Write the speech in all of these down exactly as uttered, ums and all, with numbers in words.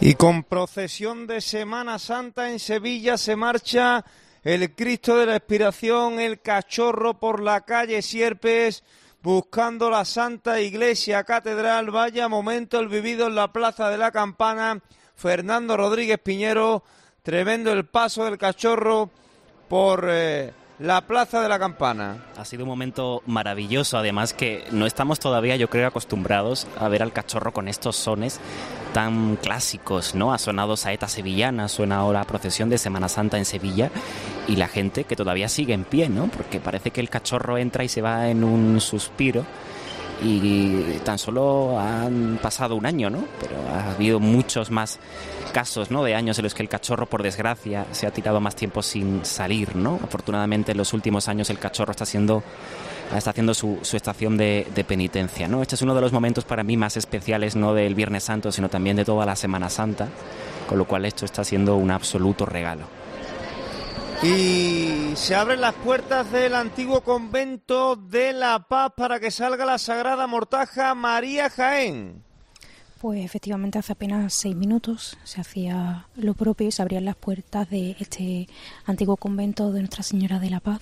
Y con procesión de Semana Santa en Sevilla se marcha el Cristo de la Expiración, el Cachorro, por la calle Sierpes, buscando la Santa Iglesia Catedral. Vaya momento el vivido en la Plaza de la Campana. Fernando Rodríguez Piñero, tremendo el paso del Cachorro por eh, la Plaza de la Campana. Ha sido un momento maravilloso, además que no estamos todavía, yo creo, acostumbrados a ver al Cachorro con estos sones tan clásicos, ¿no? Ha sonado Saeta Sevillana, suena ahora Procesión de Semana Santa en Sevilla, y la gente que todavía sigue en pie, ¿no? Porque parece que el Cachorro entra y se va en un suspiro, y tan solo han pasado un año, ¿no? Pero ha habido muchos más casos, ¿no?, de años en los que el Cachorro, por desgracia, se ha tirado más tiempo sin salir, ¿no? Afortunadamente, en los últimos años el Cachorro está siendo está haciendo su, su estación de, de penitencia, ¿no? Este es uno de los momentos para mí más especiales, no del Viernes Santo, sino también de toda la Semana Santa, con lo cual esto está siendo un absoluto regalo. Y se abren las puertas del antiguo convento de La Paz para que salga la Sagrada Mortaja María Jaén. Pues efectivamente hace apenas seis minutos se hacía lo propio y se abrían las puertas de este antiguo convento de Nuestra Señora de la Paz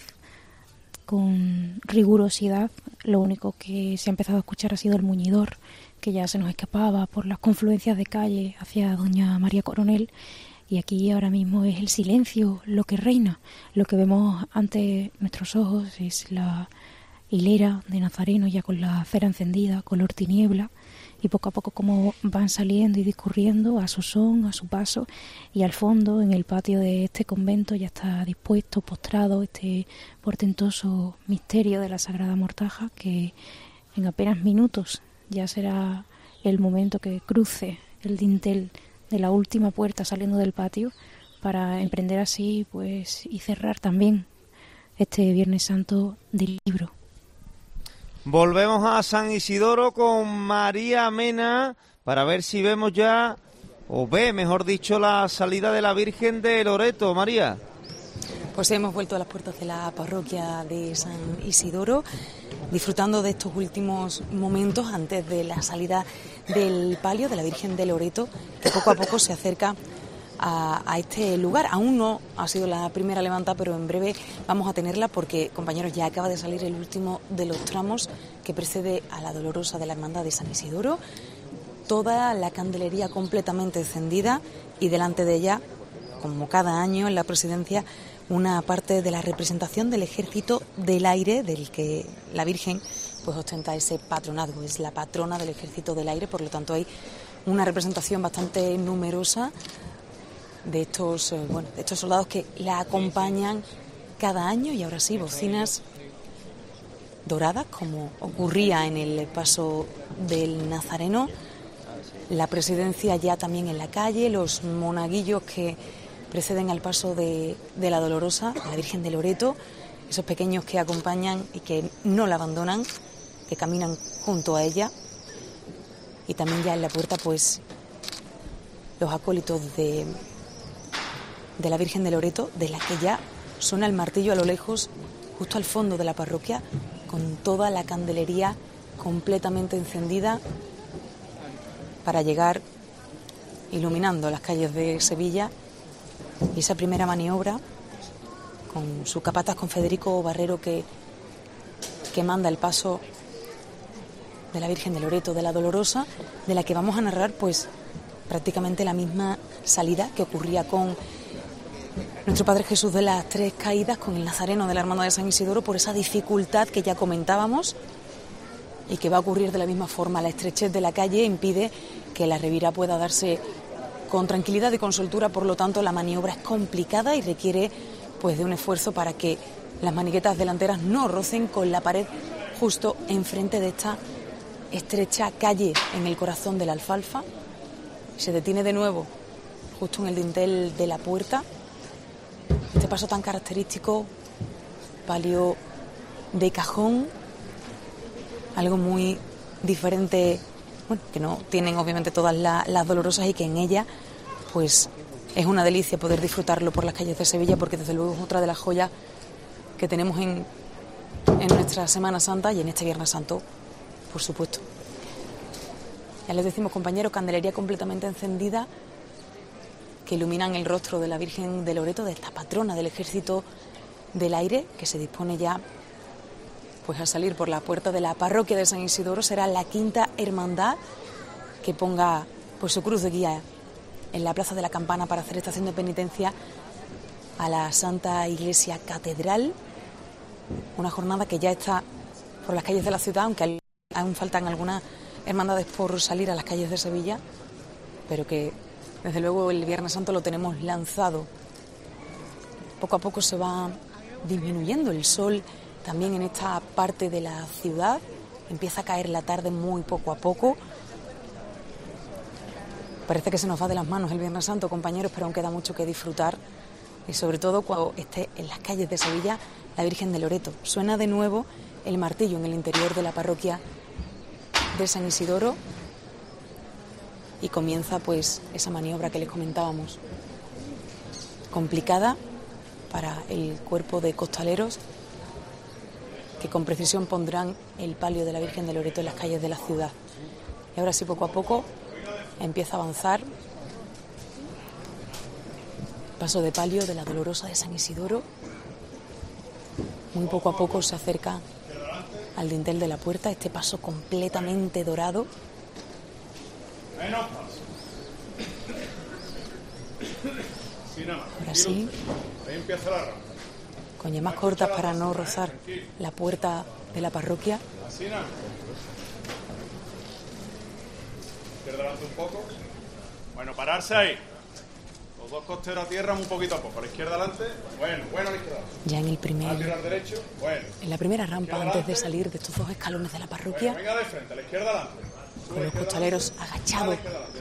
con rigurosidad. Lo único que se ha empezado a escuchar ha sido el muñidor, que ya se nos escapaba por las confluencias de calle hacia Doña María Coronel, y aquí ahora mismo es el silencio lo que reina. Lo que vemos ante nuestros ojos es la hilera de nazarenos ya con la cera encendida, color tiniebla, y poco a poco como van saliendo y discurriendo a su son, a su paso, y al fondo, en el patio de este convento, ya está dispuesto, postrado, este portentoso misterio de la Sagrada Mortaja, que en apenas minutos ya será el momento que cruce el dintel de la última puerta saliendo del patio, para emprender así pues y cerrar también este Viernes Santo del libro. Volvemos a San Isidoro con María Mena para ver si vemos ya, o ve, mejor dicho, la salida de la Virgen de Loreto. María. Pues hemos vuelto a las puertas de la parroquia de San Isidoro, disfrutando de estos últimos momentos antes de la salida del palio de la Virgen de Loreto, que poco a poco se acerca A, a este lugar. Aún no ha sido la primera levanta, pero en breve vamos a tenerla porque, compañeros, ya acaba de salir el último de los tramos que precede a la Dolorosa de la Hermandad de San Isidoro. Toda la candelería completamente encendida y delante de ella, como cada año en la presidencia, una parte de la representación del Ejército del Aire, del que la Virgen pues ostenta ese patronazgo, es la patrona del Ejército del Aire, por lo tanto hay una representación bastante numerosa de estos, eh, bueno, de estos soldados que la acompañan cada año, y ahora sí, bocinas doradas, como ocurría en el paso del Nazareno, la presidencia ya también en la calle, los monaguillos que preceden al paso de, de la Dolorosa, la Virgen de Loreto, esos pequeños que acompañan y que no la abandonan, que caminan junto a ella, y también ya en la puerta pues los acólitos de de la Virgen de Loreto, de la que ya suena el martillo a lo lejos, justo al fondo de la parroquia, con toda la candelería completamente encendida para llegar iluminando las calles de Sevilla. Y esa primera maniobra, con su capataz, con Federico Barrero, que, que manda el paso de la Virgen de Loreto, de la Dolorosa, de la que vamos a narrar pues prácticamente la misma salida que ocurría con nuestro Padre Jesús de las Tres Caídas, con el Nazareno de la Hermandad de San Isidoro, por esa dificultad que ya comentábamos y que va a ocurrir de la misma forma. La estrechez de la calle impide que la revira pueda darse con tranquilidad y con soltura, por lo tanto la maniobra es complicada y requiere pues de un esfuerzo para que las maniguetas delanteras no rocen con la pared justo enfrente de esta estrecha calle en el corazón de la Alfalfa. Se detiene de nuevo justo en el dintel de la puerta. Este paso tan característico, palio de cajón, algo muy diferente, bueno, que no tienen obviamente todas la, las Dolorosas, y que en ella pues es una delicia poder disfrutarlo por las calles de Sevilla, porque desde luego es otra de las joyas que tenemos en, en nuestra Semana Santa y en este Viernes Santo, por supuesto. Ya les decimos, compañeros, candelería completamente encendida, que iluminan el rostro de la Virgen de Loreto, de esta patrona del Ejército del Aire, que se dispone ya pues a salir por la puerta de la parroquia de San Isidoro. Será la quinta hermandad que ponga pues su cruz de guía en la Plaza de la Campana para hacer estación de penitencia a la Santa Iglesia Catedral. Una jornada que ya está por las calles de la ciudad, aunque aún faltan algunas hermandades por salir a las calles de Sevilla, pero que desde luego el Viernes Santo lo tenemos lanzado. Poco a poco se va disminuyendo el sol también en esta parte de la ciudad. Empieza a caer la tarde muy poco a poco. Parece que se nos va de las manos el Viernes Santo, compañeros, pero aún queda mucho que disfrutar. Y sobre todo cuando esté en las calles de Sevilla la Virgen de Loreto. Suena de nuevo el martillo en el interior de la parroquia de San Isidoro y comienza pues esa maniobra que les comentábamos. Complicada para el cuerpo de costaleros que con precisión pondrán el palio de la Virgen de Loreto en las calles de la ciudad. Y ahora sí, poco a poco empieza a avanzar. Paso de palio de la Dolorosa de San Isidoro. Muy poco a poco se acerca al dintel de la puerta, este paso completamente dorado. Ahora sí, con yemas cortas para no rozar la puerta de la parroquia. Izquierda adelante un poco. Bueno, pararse ahí. Los dos costeros a tierra un poquito a poco. A la izquierda adelante. Bueno, bueno a la izquierda. Ya en el primer, derecho. Bueno. En la primera rampa antes de salir de estos dos escalones de la parroquia. Bueno, venga de frente, a la izquierda adelante. Con los costaleros agachados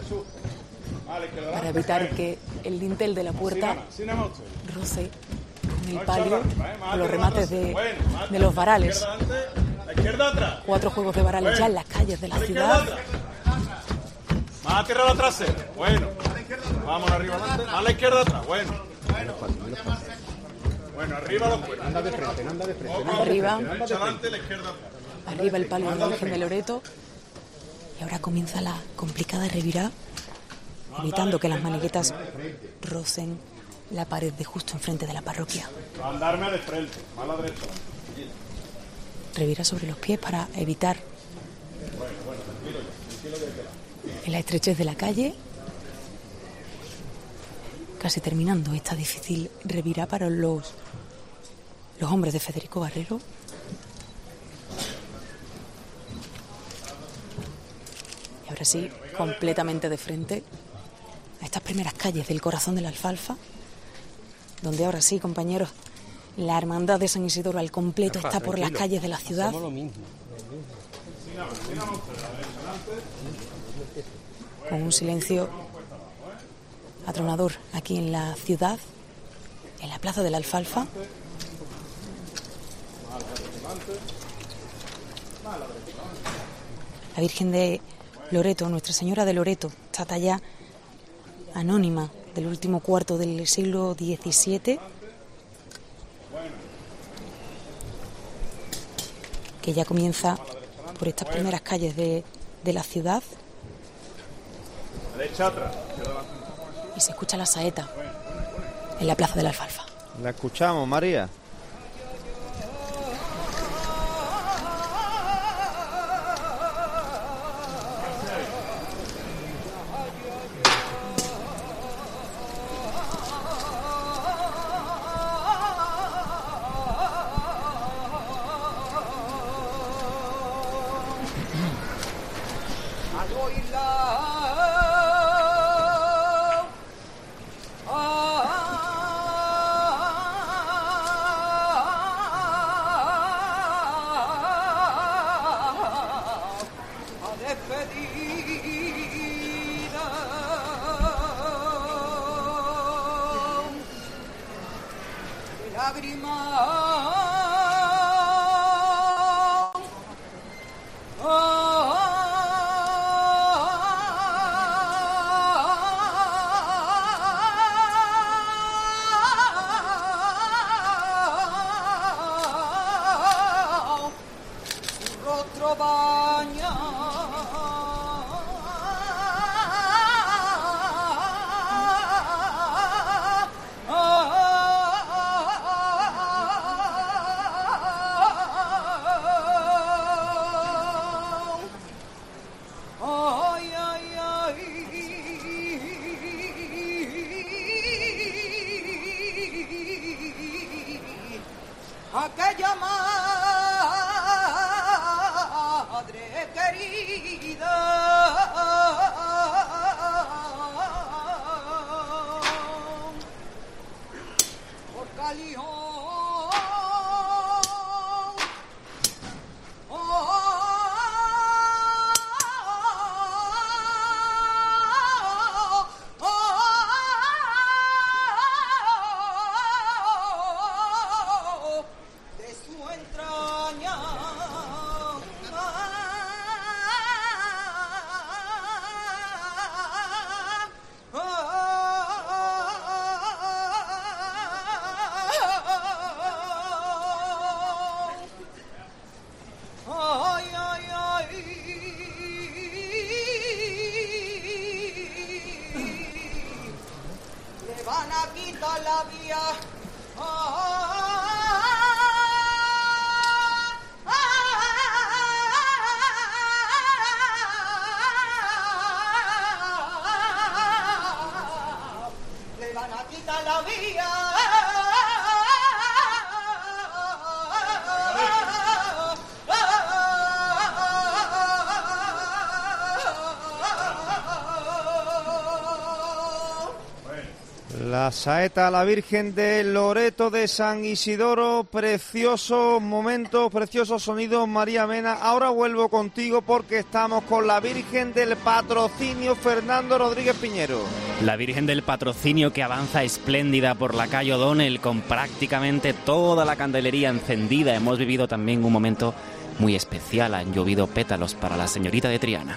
para evitar que el dintel de la puerta roce con el palio, con los remates de, de los varales. Cuatro juegos de varales ya en las calles de la ciudad. Más a tierra a la trasera. Bueno. Vamos arriba adelante. Más a la izquierda atrás. Bueno. Bueno, arriba los cuernos. Anda de frente, anda de frente. Arriba. Adelante, la izquierda. Arriba el palio de la Virgen de Loreto. Y ahora comienza la complicada revirá, evitando que las maniguetas rocen la pared de justo enfrente de la parroquia. Andarme de frente, a la derecha. Revirá sobre los pies para evitar en la estrechez de la calle. Casi terminando esta difícil revirá para los, los hombres de Federico Barrero. Y ahora sí, completamente de frente a estas primeras calles del corazón de la Alfalfa, donde ahora sí, compañeros, la hermandad de San Isidoro al completo está por las calles de la ciudad. Con un silencio atronador aquí en la ciudad, en la plaza de la Alfalfa. La Virgen de Loreto, Nuestra Señora de Loreto, esta talla anónima del último cuarto del siglo diecisiete, que ya comienza por estas primeras calles de, de la ciudad. Y se escucha la saeta en la plaza de la Alfalfa. La escuchamos, María. aquella madre querida, por Calión. La saeta a la Virgen de Loreto de San Isidoro, precioso momento, precioso sonido, María Mena. Ahora vuelvo contigo porque estamos con la Virgen del Patrocinio, Fernando Rodríguez Piñero. La Virgen del Patrocinio que avanza espléndida por la calle O'Donnell con prácticamente toda la candelería encendida. Hemos vivido también un momento muy especial, han llovido pétalos para la señorita de Triana.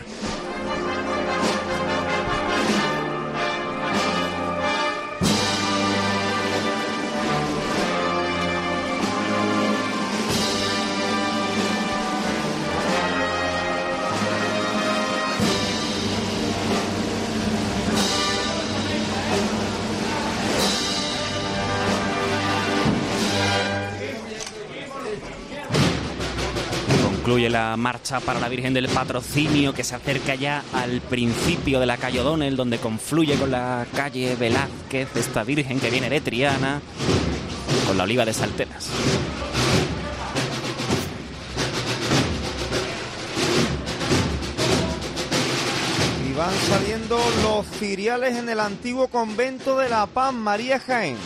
Concluye la marcha para la Virgen del Patrocinio, que se acerca ya al principio de la calle O'Donnell, donde confluye con la calle Velázquez, esta Virgen que viene de Triana, con la Oliva de Salteras. Y van saliendo los ciriales en el antiguo convento de La Paz, María Jaén.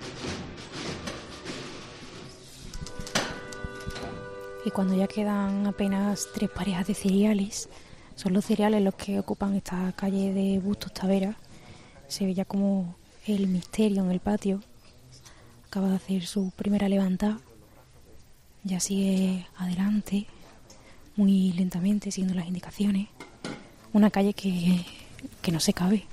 Y cuando ya quedan apenas tres parejas de ciriales, son los ciriales los que ocupan esta calle de Bustos Taveras, se ve ya como el misterio en el patio acaba de hacer su primera levantada, ya sigue adelante muy lentamente siguiendo las indicaciones, una calle que, que no se cabe.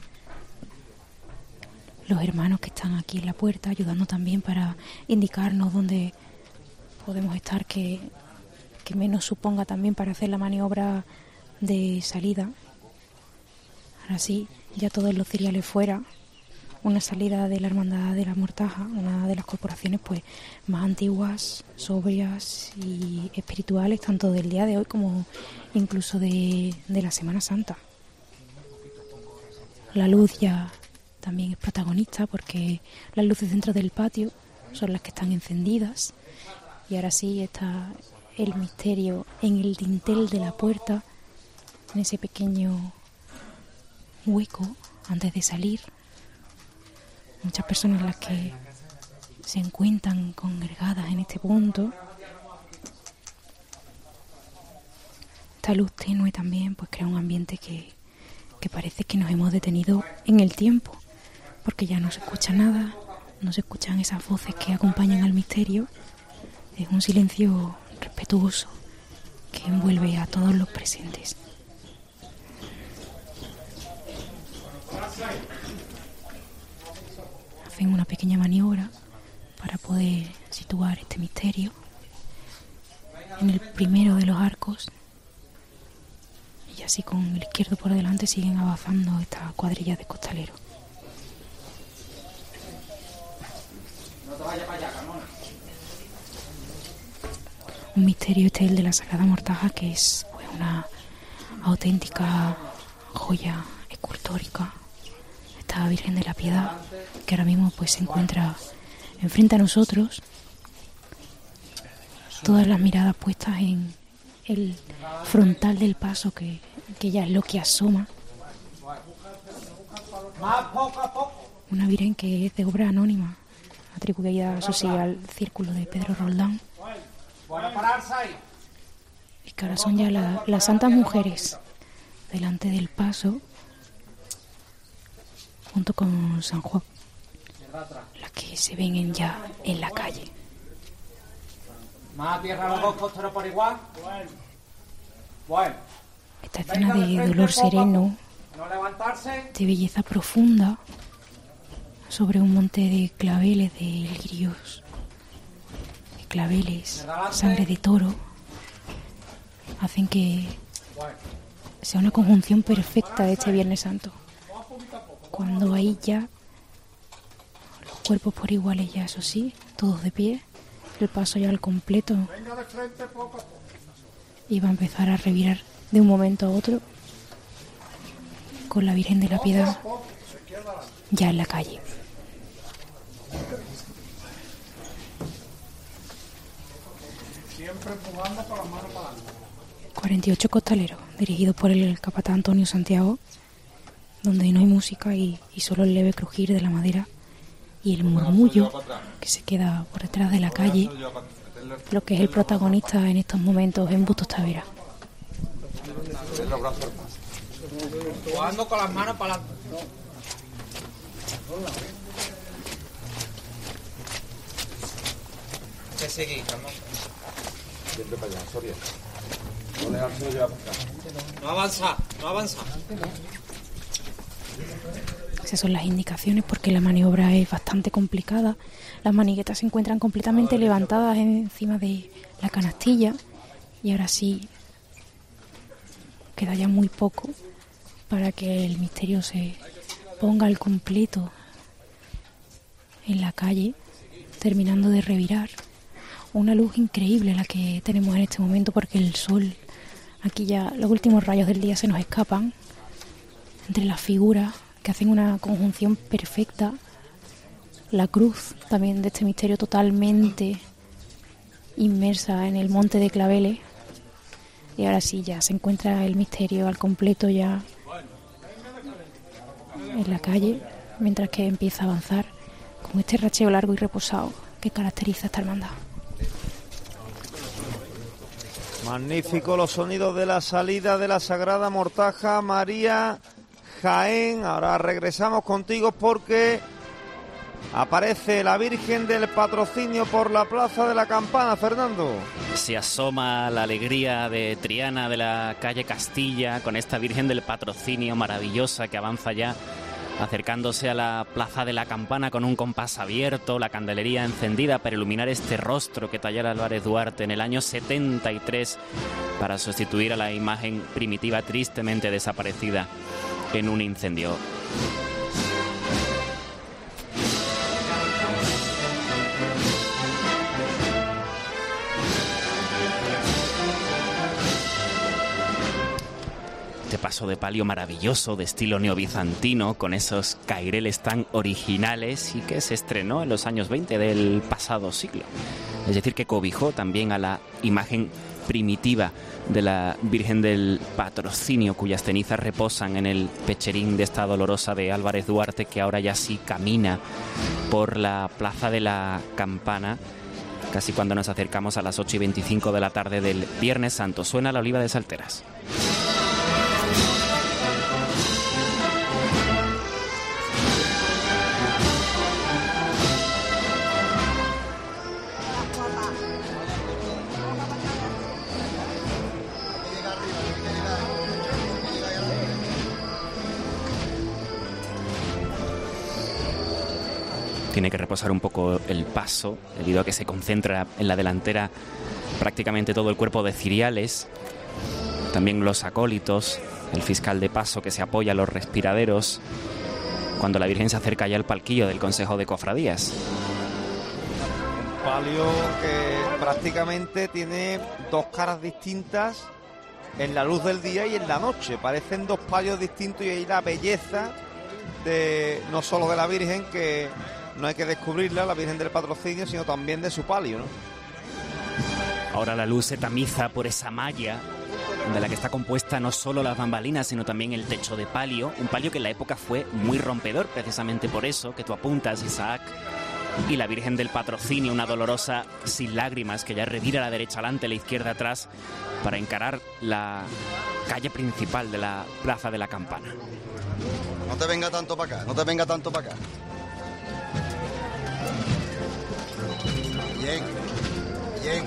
Los hermanos que están aquí en la puerta ayudando también para indicarnos dónde podemos estar, que que menos suponga también para hacer la maniobra de salida. Ahora sí, ya todos los ciriales fuera, una salida de la Hermandad de la Mortaja, una de las corporaciones pues más antiguas, sobrias y espirituales, tanto del día de hoy como incluso de, de la Semana Santa. La luz ya también es protagonista porque las luces dentro del patio son las que están encendidas y ahora sí está el misterio en el dintel de la puerta, en ese pequeño hueco antes de salir. Muchas personas las que se encuentran congregadas en este punto. Esta luz tenue también pues crea un ambiente que, que parece que nos hemos detenido en el tiempo, porque ya no se escucha nada, no se escuchan esas voces que acompañan al misterio. Es un silencio respetuoso que envuelve a todos los presentes. Hacen una pequeña maniobra para poder situar este misterio en el primero de los arcos y así con el izquierdo por delante siguen avanzando esta cuadrilla de costaleros. No te vayas para allá, Carmona. Un misterio este el de la Sagrada Mortaja, que es pues una auténtica joya escultórica. Esta Virgen de la Piedad, que ahora mismo pues se encuentra enfrente a nosotros, todas las miradas puestas en el frontal del paso, que, que ya es lo que asoma. Una virgen que es de obra anónima, atribuida, eso sí, al círculo de Pedro Roldán. Y que ahora son ya la, las santas mujeres delante del paso, junto con San Juan, las que se ven en ya en la calle. Más tierra los dos costeros por igual. Bueno. Esta escena de dolor sereno, de belleza profunda, sobre un monte de claveles, de lirios, de claveles, sangre de toro, hacen que sea una conjunción perfecta de este Viernes Santo. Cuando ahí ya los cuerpos por iguales, ya eso sí, todos de pie, el paso ya al completo, y va a empezar a revirar de un momento a otro con la Virgen de la Piedad ya en la calle. Siempre empujando con las manos para adelante. cuarenta y ocho costaleros, dirigidos por el capatán Antonio Santiago, donde no hay música y, y solo el leve crujir de la madera y el murmullo que se queda por detrás de la calle, lo que es el protagonista en estos momentos en Bustos Tavera. Jugando con las manos para adelante. ¿Qué seguís, Carlos? Siempre para allá, Soria. No avanza, no avanza. Esas son las indicaciones, porque la maniobra es bastante complicada. Las maniguetas se encuentran completamente levantadas encima de la canastilla y ahora sí queda ya muy poco para que el misterio se ponga al completo en la calle, terminando de revirar. Una luz increíble la que tenemos en este momento, porque el sol, aquí ya los últimos rayos del día se nos escapan entre las figuras que hacen una conjunción perfecta. La cruz también de este misterio totalmente inmersa en el monte de claveles. Y ahora sí, ya se encuentra el misterio al completo ya en la calle, mientras que empieza a avanzar con este racheo largo y reposado que caracteriza esta hermandad. Magnífico los sonidos de la salida de la Sagrada Mortaja María Jaén. Ahora regresamos contigo porque aparece la Virgen del Patrocinio por la Plaza de la Campana, Fernando. Se asoma la alegría de Triana de la calle Castilla con esta Virgen del Patrocinio maravillosa que avanza ya, acercándose a la Plaza de la Campana con un compás abierto, la candelería encendida para iluminar este rostro que tallara Álvarez Duarte en el año setenta y tres para sustituir a la imagen primitiva tristemente desaparecida en un incendio. Este paso de palio maravilloso de estilo neobizantino con esos caireles tan originales y que se estrenó en los años veinte del pasado siglo. Es decir, que cobijó también a la imagen primitiva de la Virgen del Patrocinio, cuyas cenizas reposan en el pecherín de esta dolorosa de Álvarez Duarte, que ahora ya sí camina por la Plaza de la Campana, casi cuando nos acercamos a las ocho y veinticinco de la tarde del Viernes Santo. Suena la Oliva de Salteras. Tiene que reposar un poco el paso, debido a que se concentra en la delantera prácticamente todo el cuerpo de ciriales, también los acólitos, el fiscal de paso que se apoya a los respiraderos, cuando la Virgen se acerca ya al palquillo del Consejo de Cofradías. Un palio que prácticamente tiene dos caras distintas en la luz del día y en la noche. Parecen dos palios distintos y ahí la belleza de no solo de la Virgen, que no hay que descubrirla, la Virgen del Patrocinio, sino también de su palio, ¿no? Ahora la luz se tamiza por esa malla de la que está compuesta no solo las bambalinas, sino también el techo de palio. Un palio que en la época fue muy rompedor, precisamente por eso que tú apuntas, Isaac. Y la Virgen del Patrocinio, una dolorosa sin lágrimas, que ya revira a la derecha adelante, a la izquierda atrás, para encarar la calle principal de la Plaza de la Campana. No te venga tanto para acá, no te venga tanto para acá. Bien, bien.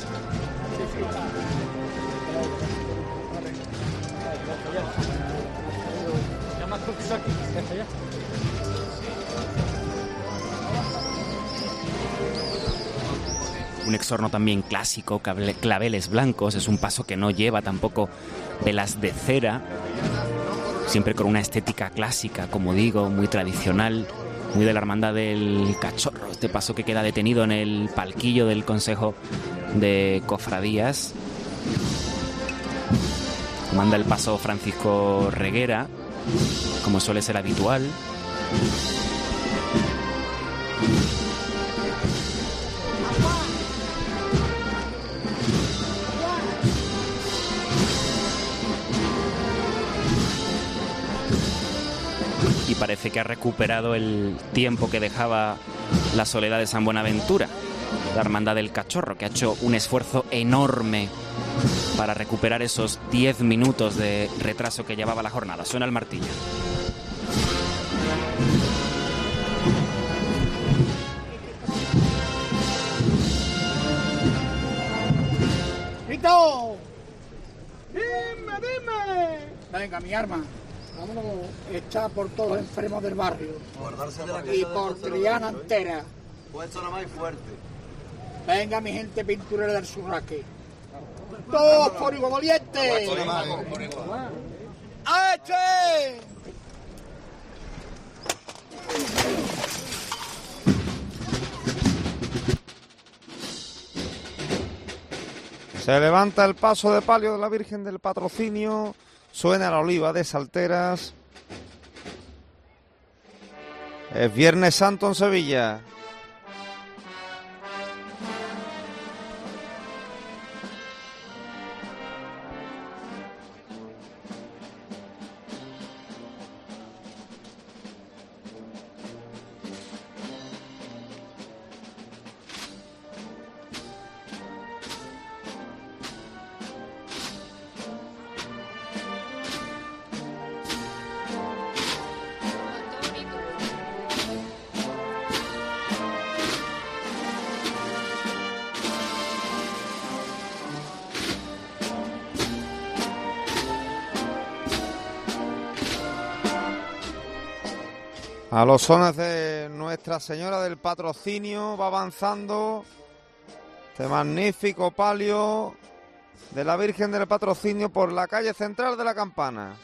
Un exorno también clásico, claveles blancos, es un paso que no lleva tampoco velas de cera, siempre con una estética clásica, como digo, muy tradicional, muy de la Hermandad del Cachorro, este paso que queda detenido en el palquillo del Consejo de Cofradías. Manda el paso Francisco Reguera, como suele ser habitual. Y parece que ha recuperado el tiempo que dejaba la Soledad de San Buenaventura, la Hermandad del Cachorro, que ha hecho un esfuerzo enorme para recuperar esos diez minutos de retraso que llevaba la jornada. Suena el martillo. ¡Rito! ¡Dime, dime! Venga, mi arma. Vámonos, está por todos los enfermos del barrio. Guardarse de la Y por Triana entera. Puesto nada más fuerte. Venga, mi gente pinturera del Surraque. ¡Todos por igual valiente! ¡Ache! Se levanta el paso de palio de la Virgen del Patrocinio. Suena la oliva de Salteras. Es Viernes Santo en Sevilla. A los sones de Nuestra Señora del Patrocinio va avanzando este magnífico palio de la Virgen del Patrocinio por la calle central de la Campana.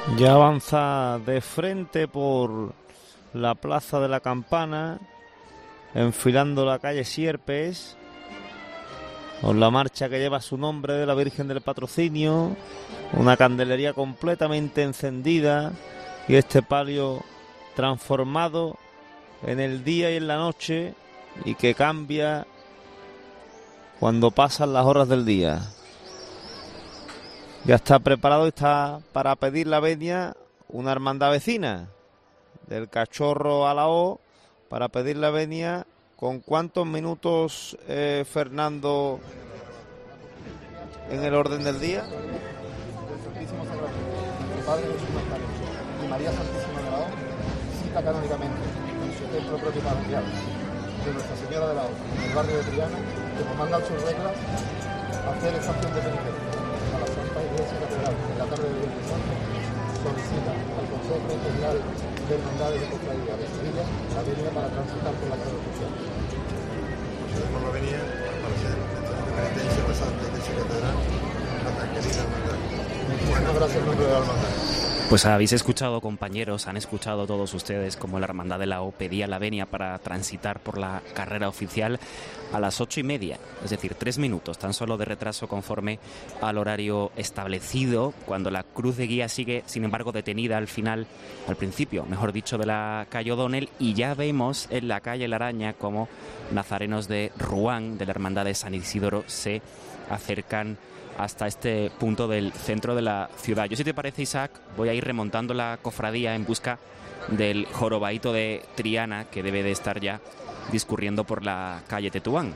Ya avanza de frente por la Plaza de la Campana, enfilando la calle Sierpes, con la marcha que lleva su nombre de la Virgen del Patrocinio, una candelería completamente encendida y este palio transformado en el día y en la noche y que cambia cuando pasan las horas del día. Ya está preparado y está para pedir la venia una hermandad vecina del Cachorro a la O para pedir la venia. ¿Con cuántos minutos, eh, Fernando, en el orden del día? Del Santísimo Sacramento, mi Padre Jesús Nazareno y María Santísima de la O, cita canónicamente en su templo propio parroquial de Nuestra Señora de la O, en el barrio de Triana, que nos mandan sus reglas a hacer estación de penitencia a la Santa Iglesia Catedral en la tarde del Viernes Santo. Solicita al Consejo General de Hermandades de Cofradía de Sevilla la venia para transitar por la calle oficial. Tenemos la venia para hacer estación de penitencia a la Santa Iglesia Catedral en la tan querida hermandad. Muchísimas gracias en nombre de la hermandad. Pues habéis escuchado, compañeros, han escuchado todos ustedes como la Hermandad de la O pedía la venia para transitar por la carrera oficial a las ocho y media, es decir, tres minutos tan solo de retraso conforme al horario establecido, cuando la cruz de guía sigue, sin embargo, detenida al final, al principio, mejor dicho, de la calle O'Donnell, y ya vemos en la calle La Araña como nazarenos de Ruán, de la Hermandad de San Isidoro, se acercan hasta este punto del centro de la ciudad. Yo, si te parece, Isaac, voy a ir remontando la cofradía en busca del jorobaíto de Triana, que debe de estar ya discurriendo por la calle Tetuán.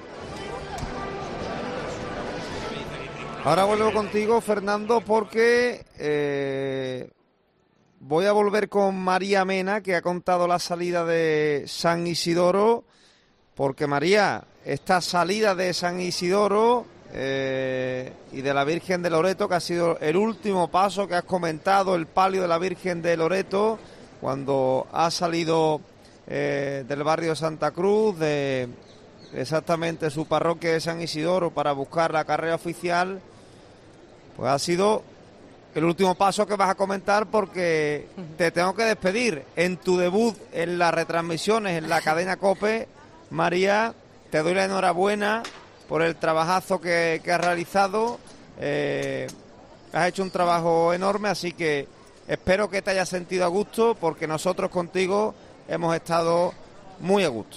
Ahora vuelvo contigo, Fernando, porque eh, voy a volver con María Mena, que ha contado la salida de San Isidoro, porque María, esta salida de San Isidoro Eh, y de la Virgen de Loreto, que ha sido el último paso que has comentado, el palio de la Virgen de Loreto, cuando ha salido eh, del barrio de Santa Cruz, de exactamente su parroquia de San Isidoro, para buscar la carrera oficial, pues ha sido el último paso que vas a comentar, porque te tengo que despedir en tu debut en las retransmisiones en la cadena COPE. María, te doy la enhorabuena por el trabajazo que, que has realizado. Eh, has hecho un trabajo enorme, así que espero que te hayas sentido a gusto, porque nosotros contigo hemos estado muy a gusto.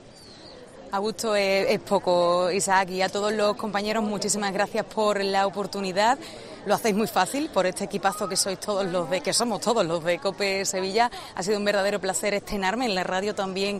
A gusto es, es poco, Isaac, y a todos los compañeros muchísimas gracias por la oportunidad. Lo hacéis muy fácil por este equipazo que sois todos los de, que somos todos los de COPE Sevilla. Ha sido un verdadero placer estrenarme en la radio también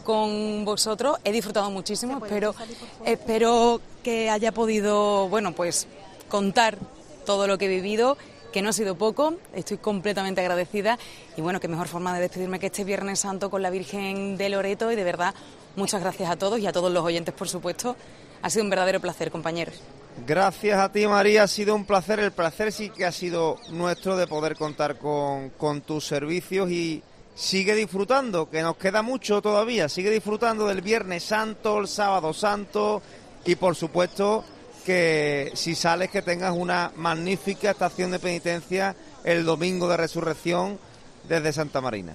con vosotros. He disfrutado muchísimo, espero, espero que haya podido, bueno, pues contar todo lo que he vivido, que no ha sido poco. Estoy completamente agradecida y bueno, qué mejor forma de despedirme que este Viernes Santo con la Virgen de Loreto, y de verdad muchas gracias a todos y a todos los oyentes, por supuesto. Ha sido un verdadero placer, compañeros. Gracias a ti, María, ha sido un placer. El placer sí que ha sido nuestro de poder contar con, con tus servicios, y sigue disfrutando, que nos queda mucho todavía. Sigue disfrutando del Viernes Santo, el Sábado Santo, y por supuesto que si sales, que tengas una magnífica estación de penitencia el Domingo de Resurrección desde Santa Marina.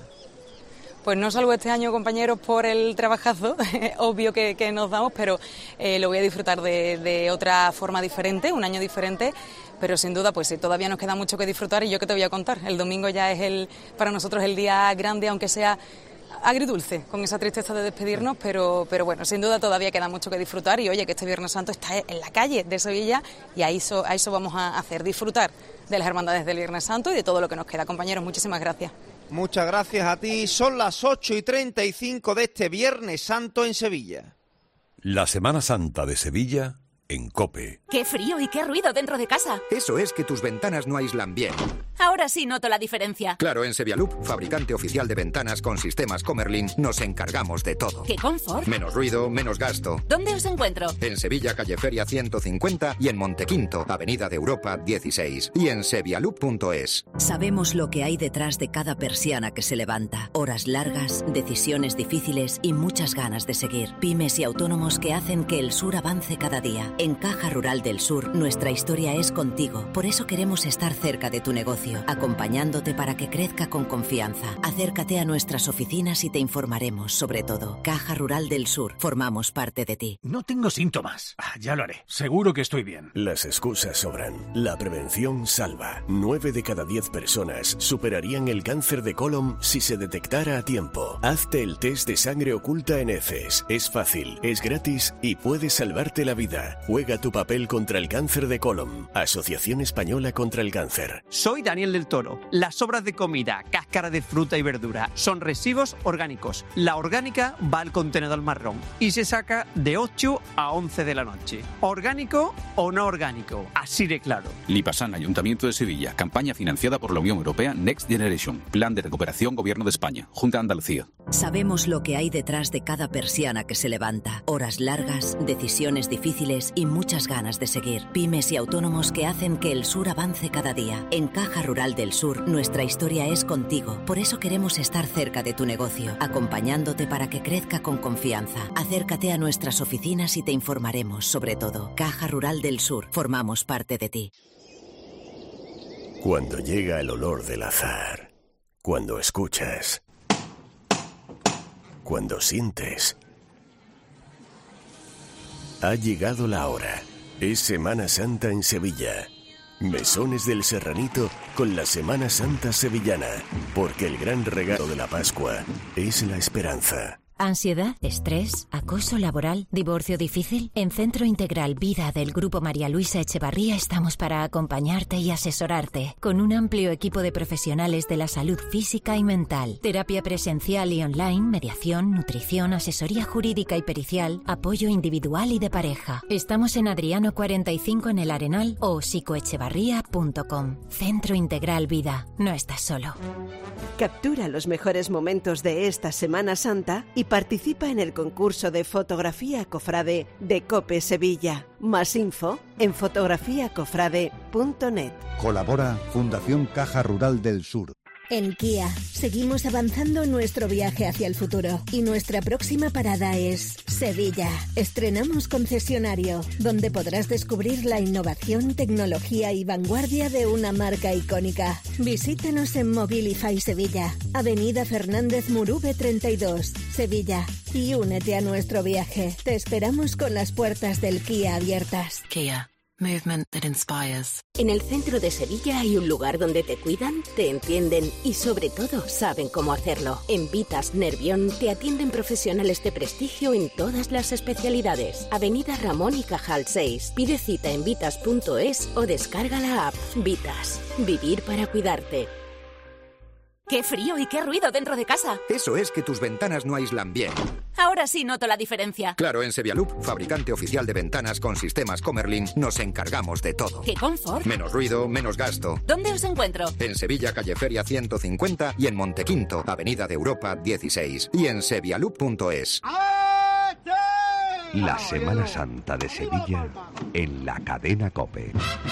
Pues no salgo este año, compañeros, por el trabajazo, obvio que, que nos damos, pero eh, lo voy a disfrutar de, de otra forma diferente, un año diferente, pero sin duda, pues sí, todavía nos queda mucho que disfrutar, y yo que te voy a contar, el domingo ya es el para nosotros el día grande, aunque sea agridulce, con esa tristeza de despedirnos, pero, pero bueno, sin duda todavía queda mucho que disfrutar, y oye, que este Viernes Santo está en la calle de Sevilla, y a eso, a eso vamos a hacer, disfrutar de las hermandades del Viernes Santo y de todo lo que nos queda, compañeros. Muchísimas gracias. Muchas gracias a ti. Son las ocho y treinta y cinco de este Viernes Santo en Sevilla. La Semana Santa de Sevilla en COPE. ¡Qué frío y qué ruido dentro de casa! Eso es que tus ventanas no aíslan bien. Ahora sí noto la diferencia. Claro, en Sevialup, fabricante oficial de ventanas con sistemas Comerlin, nos encargamos de todo. ¡Qué confort! Menos ruido, menos gasto. ¿Dónde os encuentro? En Sevilla, calle Feria ciento cincuenta, y en Montequinto, avenida de Europa dieciséis. Y en sevialup punto es. Sabemos lo que hay detrás de cada persiana que se levanta. Horas largas, decisiones difíciles y muchas ganas de seguir. Pymes y autónomos que hacen que el sur avance cada día. En Caja Rural del Sur, nuestra historia es contigo. Por eso queremos estar cerca de tu negocio. negocio, acompañándote para que crezca con confianza. Acércate a nuestras oficinas y te informaremos sobre todo. Caja Rural del Sur, formamos parte de ti. No tengo síntomas. Ah, ya lo haré. Seguro que estoy bien. Las excusas sobran. La prevención salva. Nueve de cada diez personas superarían el cáncer de colon si se detectara a tiempo. Hazte el test de sangre oculta en heces. Es fácil, es gratis y puede salvarte la vida. Juega tu papel contra el cáncer de colon. Asociación Española contra el Cáncer. Soy Daniel del Toro. Las sobras de comida, cáscara de fruta y verdura son residuos orgánicos. La orgánica va al contenedor marrón y se saca de ocho a once de la noche. ¿Orgánico o no orgánico? Así de claro. Lipasan, Ayuntamiento de Sevilla. Campaña financiada por la Unión Europea Next Generation. Plan de recuperación Gobierno de España. Junta de Andalucía. Sabemos lo que hay detrás de cada persiana que se levanta. Horas largas, decisiones difíciles y muchas ganas de seguir. Pymes y autónomos que hacen que el sur avance cada día. En Caja Rural del Sur, nuestra historia es contigo. Por eso queremos estar cerca de tu negocio, acompañándote para que crezca con confianza. Acércate a nuestras oficinas y te informaremos sobre todo. Caja Rural del Sur, formamos parte de ti. Cuando llega el olor del azahar, cuando escuchas, cuando sientes, ha llegado la hora. Es Semana Santa en Sevilla. Mesones del Serranito con la Semana Santa sevillana, porque el gran regalo de la Pascua es la esperanza. ¿Ansiedad? ¿Estrés? ¿Acoso laboral? ¿Divorcio difícil? En Centro Integral Vida del Grupo María Luisa Echevarría estamos para acompañarte y asesorarte, con un amplio equipo de profesionales de la salud física y mental, terapia presencial y online, mediación, nutrición, asesoría jurídica y pericial, apoyo individual y de pareja. Estamos en Adriano cuarenta y cinco en El Arenal o psicoechevarría punto com. Centro Integral Vida. No estás solo. Captura los mejores momentos de esta Semana Santa y participa en el concurso de fotografía cofrade de COPE Sevilla. Más info en fotografía cofrade punto net. Colabora Fundación Caja Rural del Sur. En Kia, seguimos avanzando en nuestro viaje hacia el futuro y nuestra próxima parada es Sevilla. Estrenamos concesionario, donde podrás descubrir la innovación, tecnología y vanguardia de una marca icónica. Visítanos en Mobilify Sevilla, Avenida Fernández Murube treinta y dos, Sevilla, y únete a nuestro viaje. Te esperamos con las puertas del Kia abiertas. Kia. Movement that inspires. En el centro de Sevilla hay un lugar donde te cuidan, te entienden y sobre todo saben cómo hacerlo. En Vitas Nervión te atienden profesionales de prestigio en todas las especialidades. Avenida Ramón y Cajal seis. Pide cita en vitas punto es o descarga la app. Vitas. Vivir para cuidarte. ¡Qué frío y qué ruido dentro de casa! Eso es que tus ventanas no aíslan bien. Ahora sí noto la diferencia. Claro, en Sevialup, fabricante oficial de ventanas con sistemas Comerlin, nos encargamos de todo. ¡Qué confort! Menos ruido, menos gasto. ¿Dónde os encuentro? En Sevilla, calle Feria ciento cincuenta y en Montequinto, Avenida de Europa dieciséis. Y en sevialup punto es. La Semana Santa de Sevilla en la cadena COPE.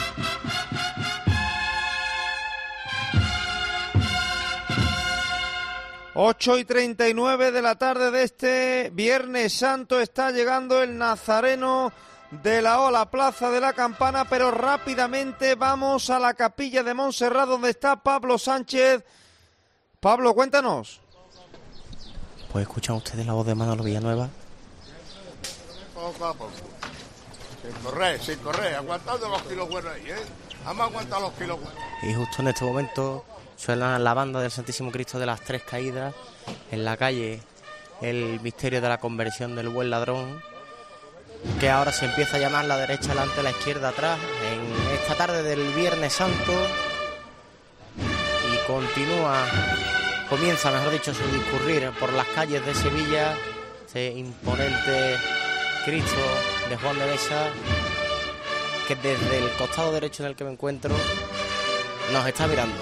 ocho y treinta y nueve de la tarde de este Viernes Santo está llegando el Nazareno de la Ola, Plaza de la Campana, pero rápidamente vamos a la Capilla de Montserrat donde está Pablo Sánchez. Pablo, cuéntanos. Pues escuchan ustedes la voz de Manolo Villanueva. Poco a poco. Sin correr, sin correr, aguantando los kilos buenos ahí, ¿eh? Vamos a aguantar los kilos buenos. Y justo en este momento suena la banda del Santísimo Cristo de las Tres Caídas en la calle, el misterio de la conversión del buen ladrón, que ahora se empieza a llamar la derecha delante, la izquierda atrás, en esta tarde del Viernes Santo, y continúa, comienza, mejor dicho, su discurrir por las calles de Sevilla, ese imponente Cristo de Juan de Besa, que desde el costado derecho en el que me encuentro nos está mirando.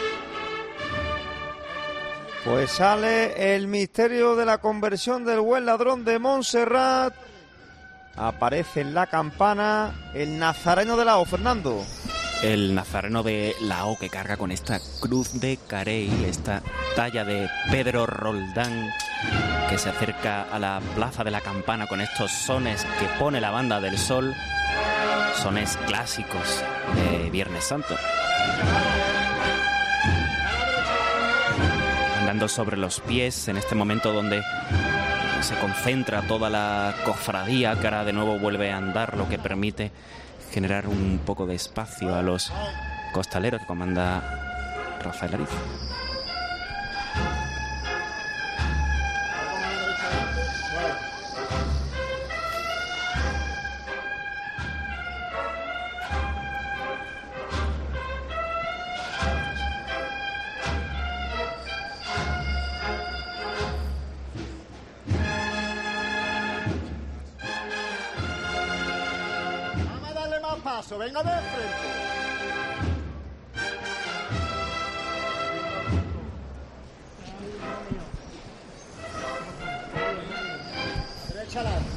Pues sale el misterio de la conversión del buen ladrón de Montserrat. Aparece en la campana el Nazareno de la O, Fernando. El Nazareno de la O, que carga con esta cruz de Carey, esta talla de Pedro Roldán, que se acerca a la Plaza de la Campana con estos sones que pone la Banda del Sol, sones clásicos de Viernes Santo. andando sobre los pies en este momento donde se concentra toda la cofradía, que ahora de nuevo vuelve a andar, lo que permite generar un poco de espacio a los costaleros que comanda Rafael Ariza. Paso, venga de frente. Derecha adelante.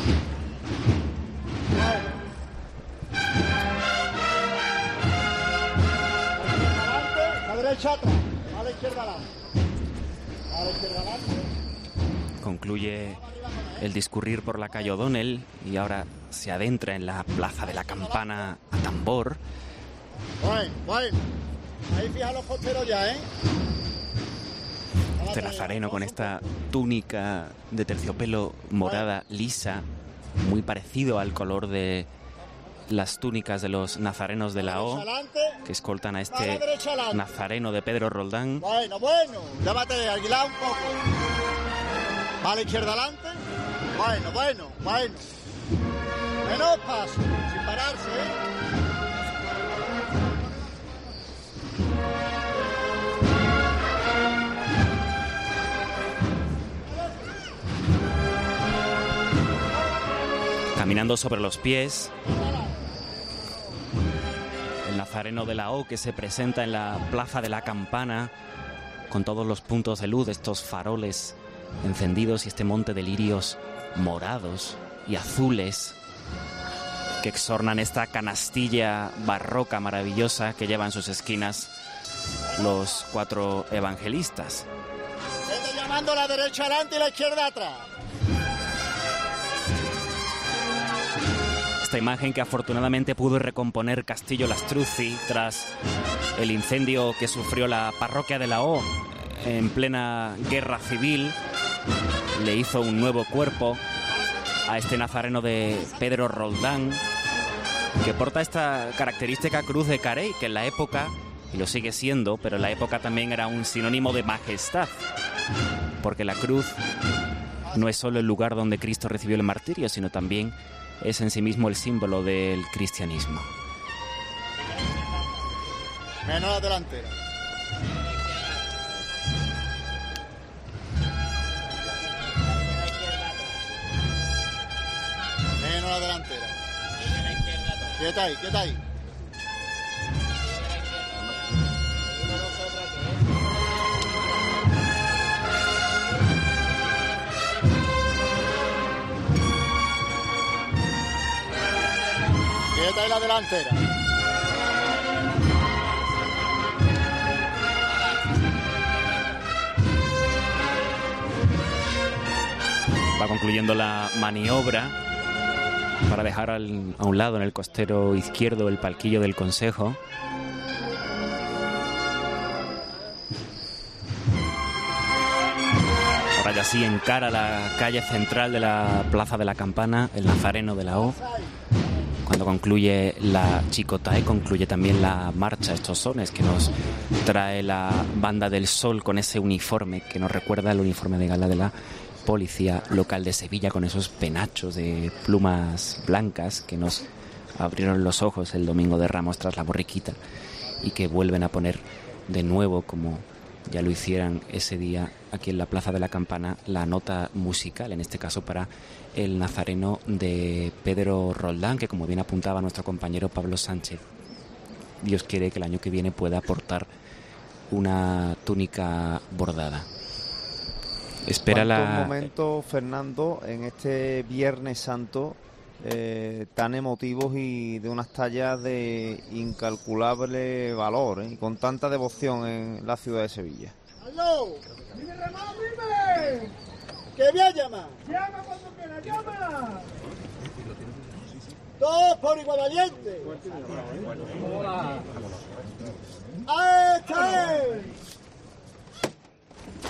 A la derecha atrás, a la izquierda adelante. A la izquierda adelante. Concluye el discurrir por la calle O'Donnell y ahora se adentra en la plaza de la Campana a tambor. Bueno, bueno. Ahí fija los costeros ya, ¿eh? Este nazareno con esta túnica de terciopelo morada lisa, muy parecido al color de las túnicas de los nazarenos de la O, que escoltan a este nazareno de Pedro Roldán. Bueno, bueno. Llévate, aguilar un poco. Va a la izquierda adelante. Bueno, bueno, bueno. Menos paso, sin pararse, ¿eh? Caminando sobre los pies, el nazareno de la O que se presenta en la plaza de la Campana con todos los puntos de luz, estos faroles encendidos y este monte de lirios morados y azules que exornan esta canastilla barroca maravillosa que llevan en sus esquinas los cuatro evangelistas. Vete llamando a la derecha adelante y la izquierda atrás. Esta imagen que afortunadamente pudo recomponer Castillo Lastruzzi tras el incendio que sufrió la parroquia de la O en plena guerra civil, le hizo un nuevo cuerpo a este nazareno de Pedro Roldán, que porta esta característica cruz de Carey, que en la época, y lo sigue siendo, pero en la época también era un sinónimo de majestad, porque la cruz no es solo el lugar donde Cristo recibió el martirio, sino también es en sí mismo el símbolo del cristianismo. Menos la delantera. Menos la delantera. Quieta ahí, quieta ahí. Quieta ahí la delantera. Va concluyendo la maniobra para dejar al, a un lado en el costero izquierdo el palquillo del Consejo. Ahora ya sí encara la calle central de la Plaza de la Campana, el nazareno de la O. Cuando concluye la chicotae, concluye también la marcha, estos sones que nos trae la Banda del Sol con ese uniforme que nos recuerda al uniforme de gala de la Policía Local de Sevilla, con esos penachos de plumas blancas que nos abrieron los ojos el domingo de Ramos tras la borriquita y que vuelven a poner de nuevo, como ya lo hicieran ese día aquí en la Plaza de la Campana, la nota musical, en este caso para el nazareno de Pedro Roldán, que como bien apuntaba nuestro compañero Pablo Sánchez, Dios quiere que el año que viene pueda portar una túnica bordada. Espera la... momentos, Fernando, en este Viernes Santo eh, tan emotivos y de unas tallas de incalculable valor, ¿eh? Y con tanta devoción en la ciudad de Sevilla. ¡Aló! ¡Dime, Ramón, dime! ¡Que voy a llamar! ¡Llama cuando quieras, llama! ¡Todos por igual valiente! ¡Ahí está!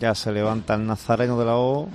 Ya se levanta el nazareno de la O.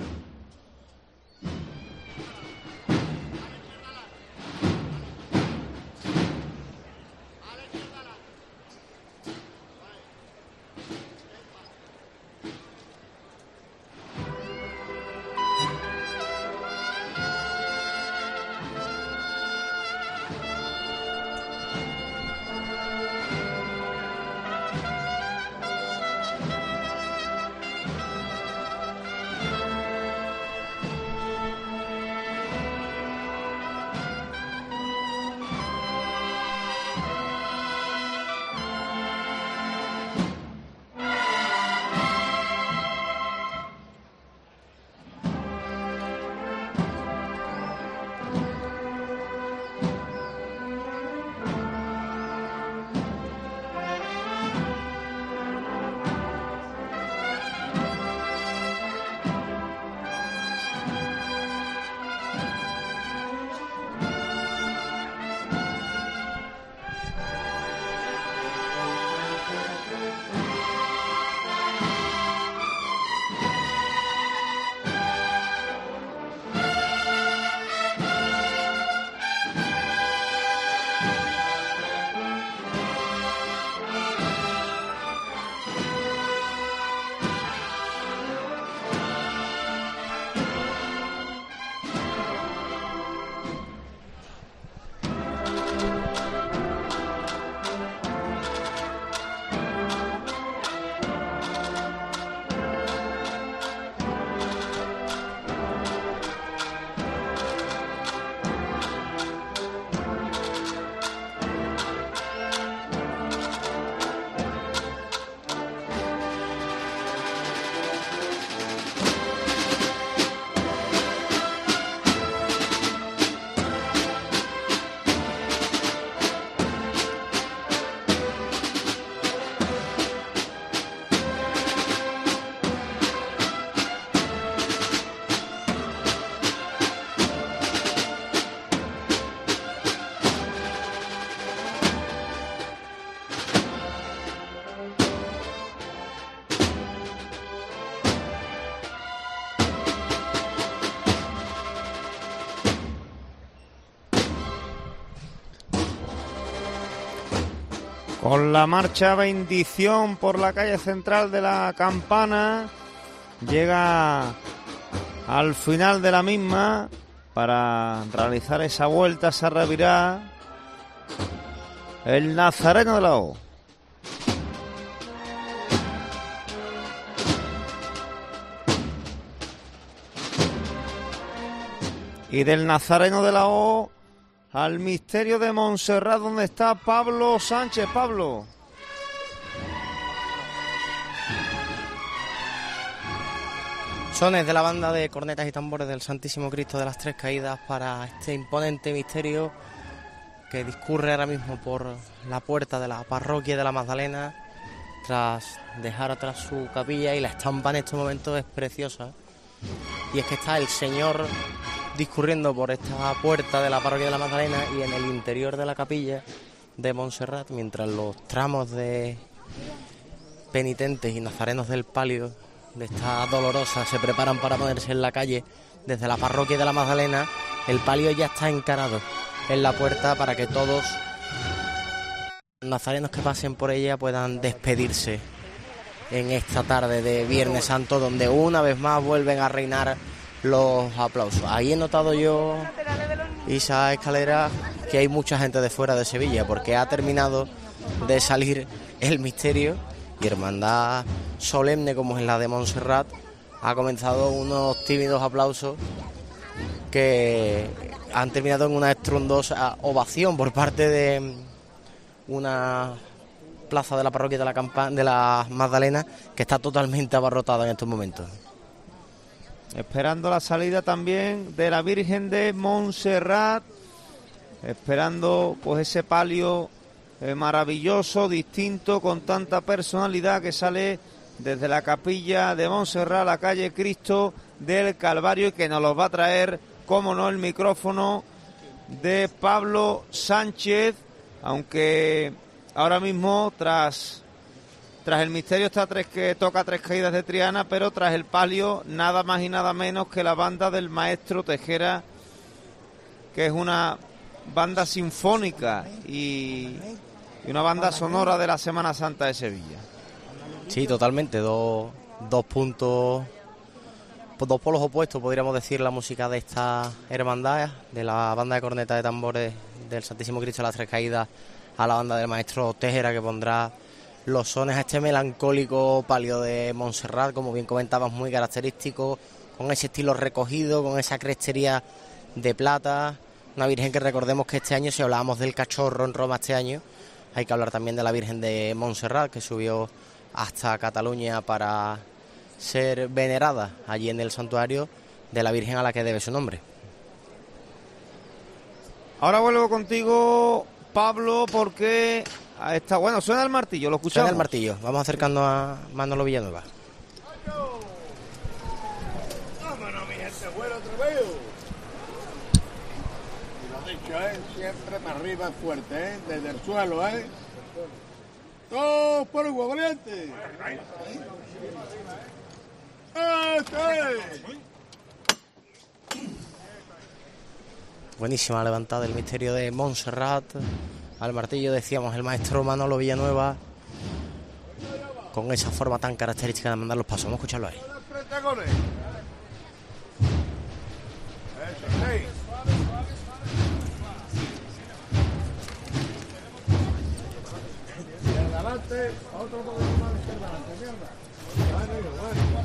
Con la marcha bendición por la calle central de la Campana, llega al final de la misma para realizar esa vuelta, esa revirada, el nazareno de la O. Y del nazareno de la O al misterio de Montserrat, donde está Pablo Sánchez. Pablo. Sones de la banda de cornetas y tambores del Santísimo Cristo de las Tres Caídas para este imponente misterio que discurre ahora mismo por la puerta de la parroquia de la Magdalena, tras dejar atrás su capilla, y la estampa en estos momentos es preciosa. Y es que está el Señor discurriendo por esta puerta de la parroquia de la Magdalena y en el interior de la capilla de Montserrat, mientras los tramos de penitentes y nazarenos del palio de esta dolorosa se preparan para ponerse en la calle desde la parroquia de la Magdalena. El palio ya está encarado en la puerta para que todos los nazarenos que pasen por ella puedan despedirse en esta tarde de Viernes Santo, donde una vez más vuelven a reinar los aplausos. Ahí he notado yo, Isa Escalera, que hay mucha gente de fuera de Sevilla, porque ha terminado de salir el misterio y hermandad solemne como es la de Montserrat ha comenzado unos tímidos aplausos que han terminado en una estruendosa ovación por parte de una plaza de la parroquia de la Campa- de la Magdalena, que está totalmente abarrotada en estos momentos. Esperando la salida también de la Virgen de Montserrat, esperando pues ese palio eh, maravilloso, distinto, con tanta personalidad, que sale desde la capilla de Montserrat a la calle Cristo del Calvario, y que nos los va a traer, como no, el micrófono de Pablo Sánchez, aunque ahora mismo, tras Tras el misterio está tres que toca Tres Caídas de Triana, pero tras el palio nada más y nada menos que la banda del maestro Tejera, que es una banda sinfónica y, y una banda sonora de la Semana Santa de Sevilla. Sí, totalmente, dos, dos puntos, dos polos opuestos, podríamos decir, la música de esta hermandad, de la banda de cornetas de tambores del Santísimo Cristo de las Tres Caídas, a la banda del maestro Tejera, que pondrá los sones a este melancólico palio de Montserrat, como bien comentabas, muy característico, con ese estilo recogido, con esa crestería de plata, una virgen que recordemos que este año, si hablábamos del cachorro en Roma este año, hay que hablar también de la Virgen de Montserrat, que subió hasta Cataluña para ser venerada allí en el santuario de la Virgen a la que debe su nombre. Ahora vuelvo contigo, Pablo, porque está bueno, suena el martillo, lo escuchamos. Suena el martillo, vamos acercando a Manolo Villanueva. Vámonos, mi gente, bueno, otra vez. Y lo dicho, ¿eh? Siempre para arriba fuerte, ¿eh? Desde el suelo, ¿eh? ¡Todos por igual, valiente! ¡Este! Buenísima levantada del misterio de Montserrat. Al martillo, decíamos, el maestro Manolo Villanueva, con esa forma tan característica de mandar los pasos. Vamos a escucharlo ahí. Adelante, otro poco más de izquierda adelante, mierda. Vale, bueno.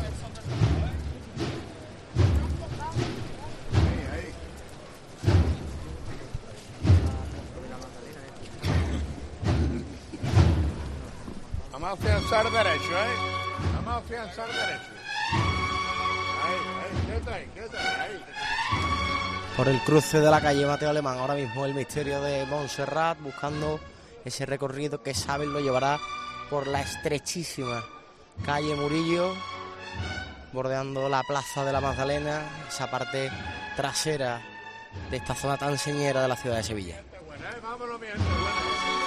Ahí, ahí. Vamos a afianzar derecho, ¿eh? Vamos a afianzar derecho. Ahí, ahí, quédate ahí, quédate ahí. Por el cruce de la calle Mateo Alemán, ahora mismo el misterio de Montserrat, buscando ese recorrido que saben lo llevará por la estrechísima calle Murillo, bordeando la plaza de la Magdalena, esa parte trasera de esta zona tan señera de la ciudad de Sevilla. Vámonos, mi gente, bueno.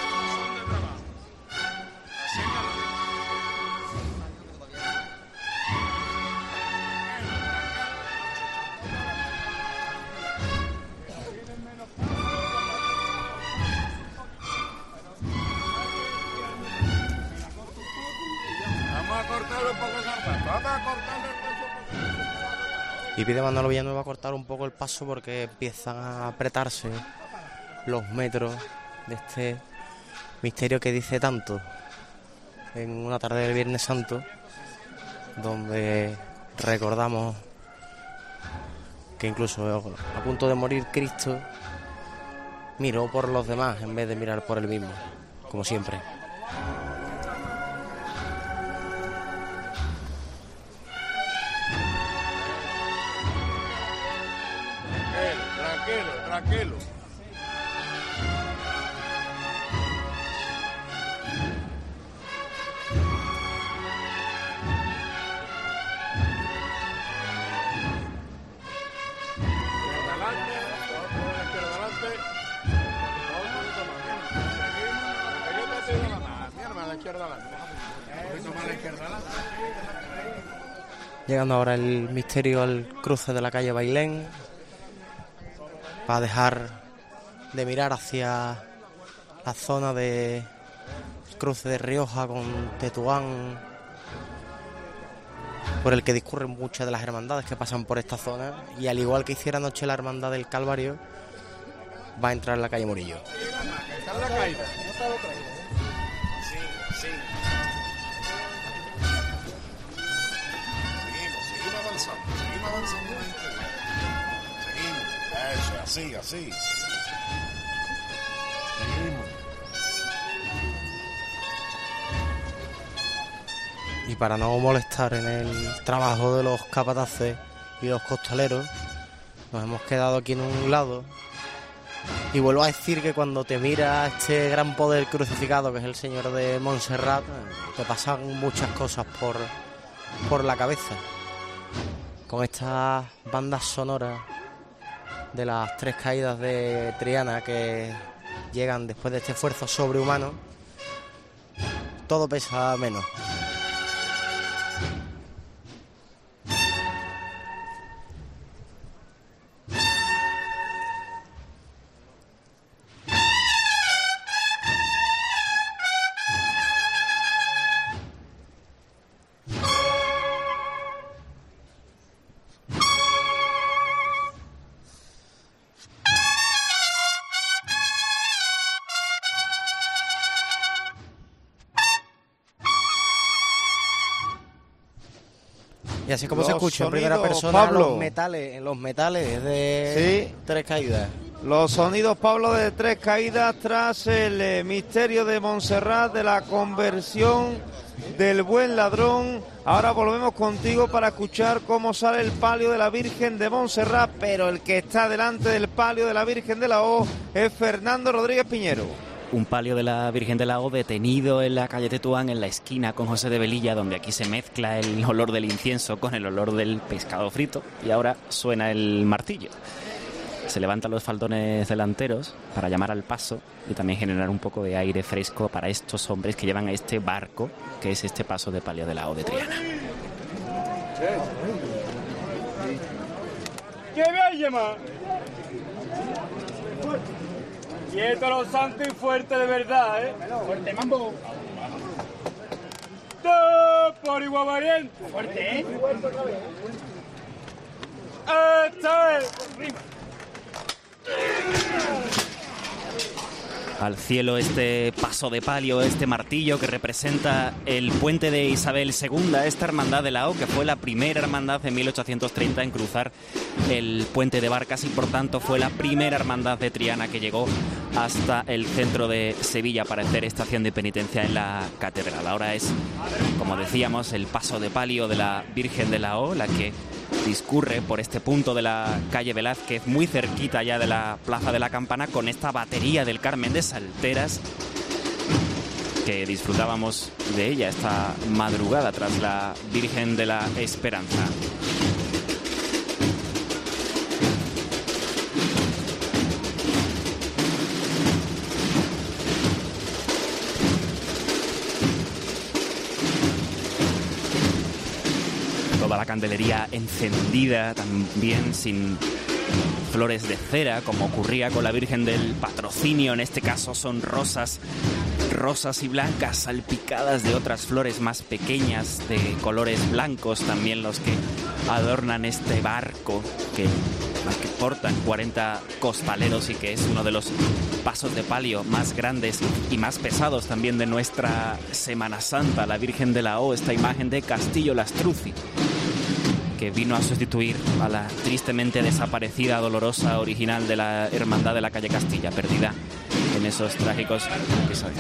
Y pide Manolo Villanueva cortar un poco el paso porque empiezan a apretarse los metros de este misterio que dice tanto en una tarde del Viernes Santo, donde recordamos que incluso a punto de morir Cristo miró por los demás en vez de mirar por él mismo, como siempre. Tranquilo, tranquilo. Llegando ahora el misterio al cruce de la calle Bailén, para dejar de mirar hacia la zona de cruce de Rioja con Tetuán, por el que discurren muchas de las hermandades que pasan por esta zona, y al igual que hiciera anoche la hermandad del Calvario, va a entrar en la calle Murillo. Sí, sí. Seguimos, seguimos avanzando, seguimos avanzando. Seguimos, eso, así, así. Seguimos. Y para no molestar en el trabajo de los capataces y los costaleros, nos hemos quedado aquí en un lado. Y vuelvo a decir que cuando te mira este gran poder crucificado que es el Señor de Montserrat, te pasan muchas cosas por, por la cabeza. Con estas bandas sonoras de las Tres Caídas de Triana que llegan después de este esfuerzo sobrehumano, todo pesa menos. Y así como los se escucha en primera sonidos, persona, Pablo. los metales, los metales de Sí. Tres Caídas. Los sonidos, Pablo, de Tres Caídas tras el eh, misterio de Montserrat, de la conversión del buen ladrón. Ahora volvemos contigo para escuchar cómo sale el palio de la Virgen de Montserrat, pero el que está delante del palio de la Virgen de la O es Fernando Rodríguez Piñero. Un palio de la Virgen de la O detenido en la calle Tetuán, en la esquina con José de Velilla, donde aquí se mezcla el olor del incienso con el olor del pescado frito, y ahora suena el martillo. Se levantan los faldones delanteros para llamar al paso y también generar un poco de aire fresco para estos hombres que llevan a este barco, que es este paso de palio de la O de Triana. ¿Qué me llama? Quieto los santos y fuerte de verdad, ¿eh? Fuerte, mambo. ¡Dos por igual variante! Fuerte, ¿eh? ¡Esta es! Al cielo este paso de palio, este martillo que representa el puente de Isabel segunda, esta hermandad de la O, que fue la primera hermandad en mil ochocientos treinta en cruzar el puente de Barcas y por tanto fue la primera hermandad de Triana que llegó hasta el centro de Sevilla para hacer estación de penitencia en la catedral. Ahora es, como decíamos, el paso de palio de la Virgen de la O, la que discurre por este punto de la calle Velázquez, muy cerquita ya de la Plaza de la Campana, con esta batería del Carmen de Salteras, que disfrutábamos de ella esta madrugada tras la Virgen de la Esperanza. Toda la candelería encendida, también sin flores de cera, como ocurría con la Virgen del Patrocinio. En este caso son rosas, rosas y blancas, salpicadas de otras flores más pequeñas, de colores blancos, también los que adornan este barco que, que portan cuarenta costaleros y que es uno de los pasos de palio más grandes y más pesados también de nuestra Semana Santa. La Virgen de la O, esta imagen de Castillo Lastruzzi, que vino a sustituir a la tristemente desaparecida, dolorosa original de la Hermandad de la Calle Castilla, perdida en esos trágicos episodios.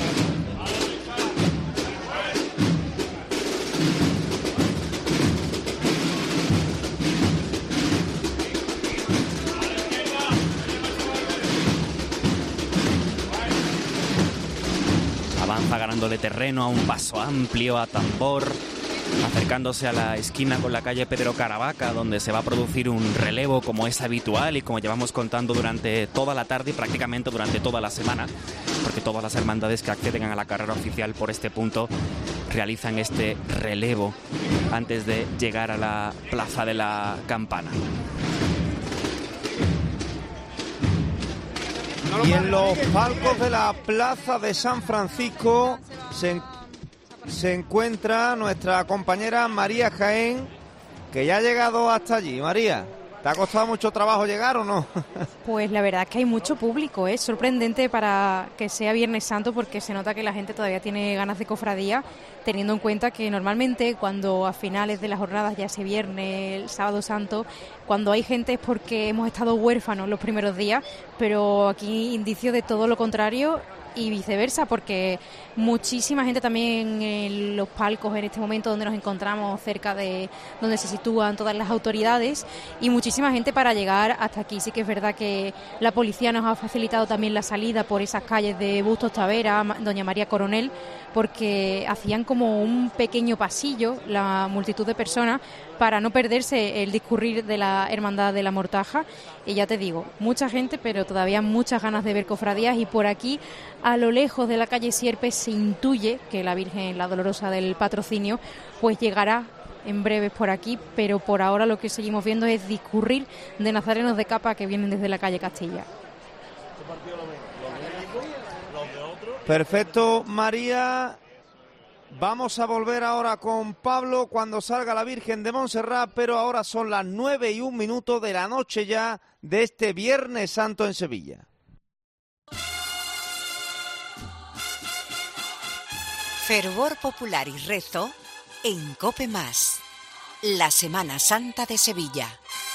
Avanza ganándole terreno a un paso amplio, a tambor, acercándose a la esquina con la calle Pedro Caravaca, donde se va a producir un relevo como es habitual y como llevamos contando durante toda la tarde y prácticamente durante toda la semana, porque todas las hermandades que acceden a la carrera oficial por este punto realizan este relevo antes de llegar a la Plaza de la Campana. Y en los palcos de la Plaza de San Francisco se, se encuentra nuestra compañera María Jaén, que ya ha llegado hasta allí. María, ¿te ha costado mucho trabajo llegar o no? Pues la verdad es que hay mucho público, es sorprendente para que sea Viernes Santo, porque se nota que la gente todavía tiene ganas de cofradía, teniendo en cuenta que normalmente cuando a finales de las jornadas, ya sea viernes, el sábado santo, cuando hay gente es porque hemos estado huérfanos los primeros días, pero aquí indicio de todo lo contrario y viceversa, porque muchísima gente también en los palcos en este momento donde nos encontramos, cerca de donde se sitúan todas las autoridades, y muchísima gente para llegar hasta aquí. Sí que es verdad que la policía nos ha facilitado también la salida por esas calles de Bustos Tavera, Doña María Coronel, porque hacían como un pequeño pasillo la multitud de personas para no perderse el discurrir de la Hermandad de la Mortaja. Y ya te digo, mucha gente, pero todavía muchas ganas de ver cofradías, y por aquí A lo lejos de la calle Sierpes se intuye que la Virgen, la Dolorosa del Patrocinio, pues llegará en breves por aquí, pero por ahora lo que seguimos viendo es discurrir de nazarenos de capa que vienen desde la calle Castilla. Perfecto, María. Vamos a volver ahora con Pablo cuando salga la Virgen de Montserrat, pero ahora son las nueve y un minuto de la noche ya de este Viernes Santo en Sevilla. Fervor popular y rezo en COPE Más, la Semana Santa de Sevilla.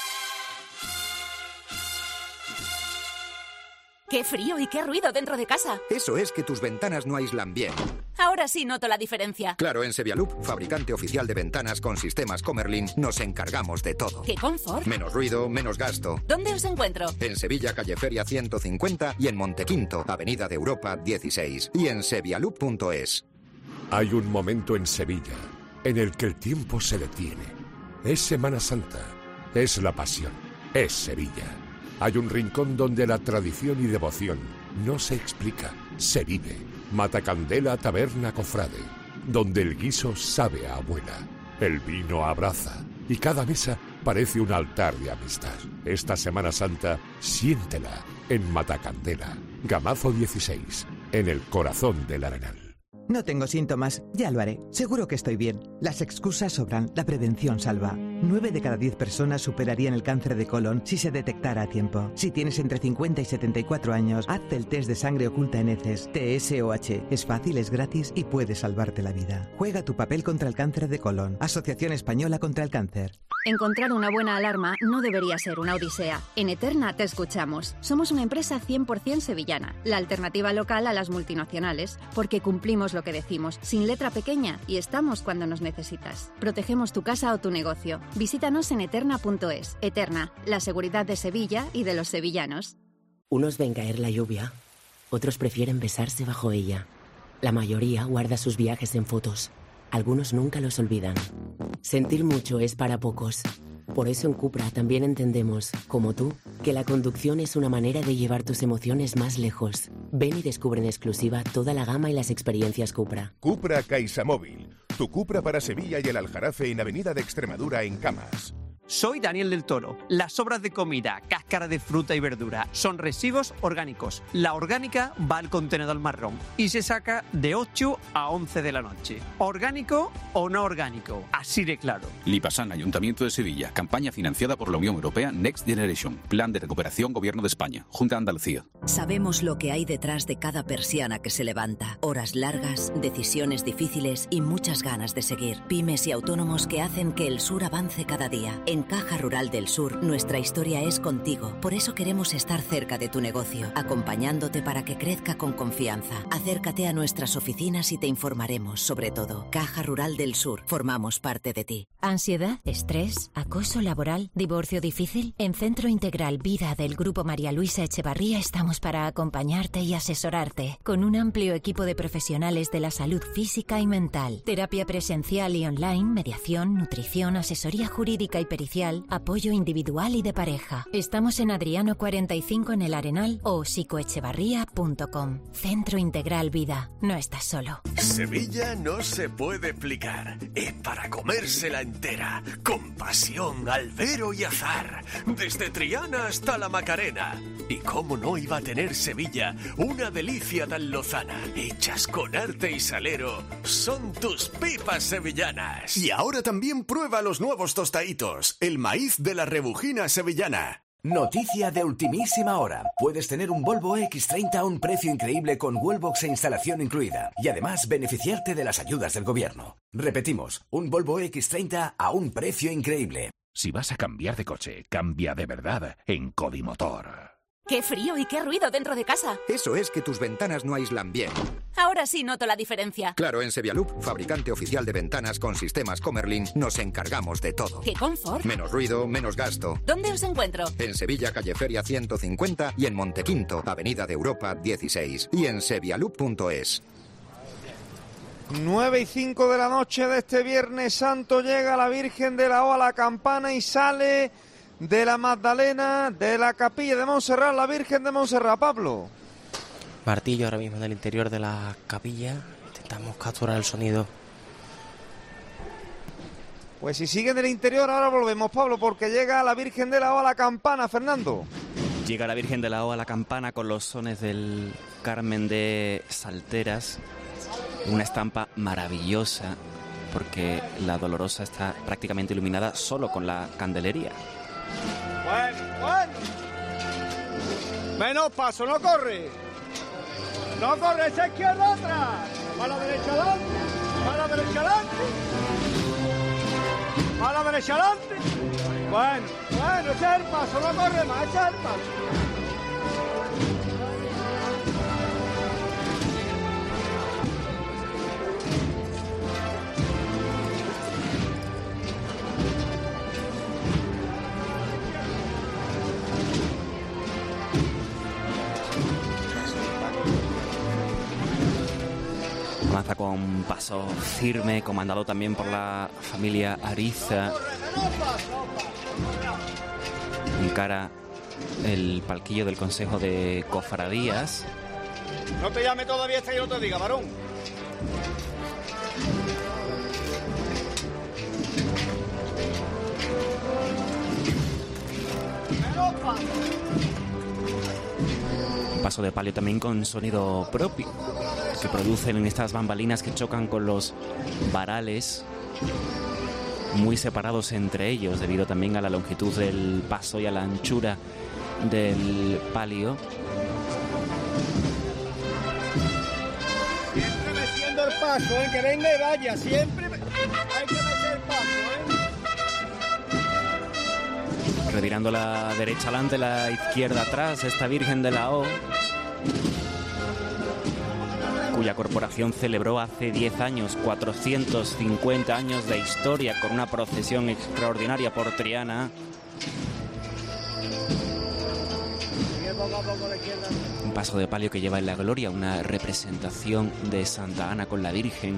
¡Qué frío y qué ruido dentro de casa! Eso es que tus ventanas no aíslan bien. Ahora sí noto la diferencia. Claro, en Sevialup, fabricante oficial de ventanas con sistemas Comerlin, nos encargamos de todo. ¡Qué confort! Menos ruido, menos gasto. ¿Dónde os encuentro? En Sevilla, calle Feria ciento cincuenta y en Montequinto, avenida de Europa dieciséis. Y en sevialup punto es. Hay un momento en Sevilla en el que el tiempo se detiene. Es Semana Santa, es la pasión, es Sevilla. Hay un rincón donde la tradición y devoción no se explica, se vive. Matacandela Taberna Cofrade, donde el guiso sabe a abuela, el vino abraza y cada mesa parece un altar de amistad. Esta Semana Santa, siéntela en Matacandela, Gamazo dieciséis, en el corazón del Arenal. No tengo síntomas, ya lo haré. Seguro que estoy bien. Las excusas sobran, la prevención salva. Nueve de cada diez personas superarían el cáncer de colon si se detectara a tiempo. Si tienes entre cincuenta y setenta y cuatro años, hazte el test de sangre oculta en heces, T S O H. Es fácil, es gratis y puede salvarte la vida. Juega tu papel contra el cáncer de colon. Asociación Española contra el Cáncer. Encontrar una buena alarma no debería ser una odisea. En Eterna te escuchamos. Somos una empresa cien por ciento sevillana, la alternativa local a las multinacionales, porque cumplimos lo que decimos, sin letra pequeña, y estamos cuando nos necesitas. Protegemos tu casa o tu negocio. Visítanos en eterna punto es. Eterna, la seguridad de Sevilla y de los sevillanos. Unos ven caer la lluvia, otros prefieren besarse bajo ella. La mayoría guarda sus viajes en fotos. Algunos nunca los olvidan. Sentir mucho es para pocos. Por eso en Cupra también entendemos, como tú, que la conducción es una manera de llevar tus emociones más lejos. Ven y descubre en exclusiva toda la gama y las experiencias Cupra. Cupra CaixaMóvil, tu Cupra para Sevilla y el Aljarafe en Avenida de Extremadura en Camas. Soy Daniel del Toro. Las sobras de comida, cáscara de fruta y verdura son residuos orgánicos. La orgánica va al contenedor marrón y se saca de ocho a once de la noche. ¿Orgánico o no orgánico? Así de claro. Lipasan, Ayuntamiento de Sevilla. Campaña financiada por la Unión Europea Next Generation. Plan de recuperación Gobierno de España. Junta de Andalucía. Sabemos lo que hay detrás de cada persiana que se levanta. Horas largas, decisiones difíciles y muchas ganas de seguir. Pymes y autónomos que hacen que el sur avance cada día. En Caja Rural del Sur, nuestra historia es contigo. Por eso queremos estar cerca de tu negocio, acompañándote para que crezca con confianza. Acércate a nuestras oficinas y te informaremos sobre todo. Caja Rural del Sur, formamos parte de ti. ¿Ansiedad? ¿Estrés? ¿Acoso laboral? ¿Divorcio difícil? En Centro Integral Vida del Grupo María Luisa Echevarría estamos para acompañarte y asesorarte, con un amplio equipo de profesionales de la salud física y mental. Terapia presencial y online, mediación, nutrición, asesoría jurídica y pericial, apoyo individual y de pareja. Estamos en Adriano cuarenta y cinco en El Arenal o psicoechevarría punto com. Centro Integral Vida. No estás solo. Sevilla no se puede explicar. Es para comérsela entera. Con pasión, albero y azar. Desde Triana hasta la Macarena. ¿Y cómo no iba a tener Sevilla una delicia tan lozana? Hechas con arte y salero. Son tus pipas sevillanas. Y ahora también prueba los nuevos tostaditos. El maíz de la Rebujina sevillana. Noticia de ultimísima hora. Puedes tener un Volvo equis treinta a un precio increíble con Wallbox e instalación incluida. Y además beneficiarte de las ayudas del gobierno. Repetimos, un Volvo equis treinta a un precio increíble. Si vas a cambiar de coche, cambia de verdad en Codimotor. ¡Qué frío y qué ruido dentro de casa! Eso es que tus ventanas no aíslan bien. Ahora sí noto la diferencia. Claro, en Sevialup, fabricante oficial de ventanas con sistemas Comerlin, nos encargamos de todo. ¡Qué confort! Menos ruido, menos gasto. ¿Dónde os encuentro? En Sevilla, calle Feria ciento cincuenta y en Montequinto, avenida de Europa dieciséis. Y en sevialup punto es. nueve y cinco de la noche de este Viernes Santo llega la Virgen de la O a la campana y sale de la Magdalena, de la capilla de Montserrat, la Virgen de Montserrat. Pablo. martillo ahora mismo en el interior de la capilla. Intentamos capturar el sonido. Pues si sigue en el interior, ahora volvemos, Pablo, porque llega la Virgen de la O a la campana, Fernando. Llega la Virgen de la O a la campana con los sones del Carmen de Salteras. Una estampa maravillosa, porque la Dolorosa está prácticamente iluminada solo con la candelería. Bueno, bueno. Menos paso, no corre. No corre, esa izquierda atrás. A la derecha adelante. A la derecha adelante. A la derecha adelante. Bueno, bueno, ese es el paso, no corre más, ese es el paso. Avanza con paso firme, comandado también por la familia Ariza. Encara el palquillo del Consejo de Cofradías. No te llame todavía hasta que no te diga, varón. Paso de palio también con sonido propio, que producen en estas bambalinas que chocan con los varales, muy separados entre ellos, debido también a la longitud del paso y a la anchura del palio. Siempre meciendo el paso, ¿eh? Que venga y vaya, siempre hay que meter el paso, ¿eh? Revirando la derecha adelante, la izquierda atrás, esta Virgen de la O, cuya corporación celebró hace diez años, cuatrocientos cincuenta años de historia, con una procesión extraordinaria por Triana. Un paso de palio que lleva en la gloria una representación de Santa Ana con la Virgen,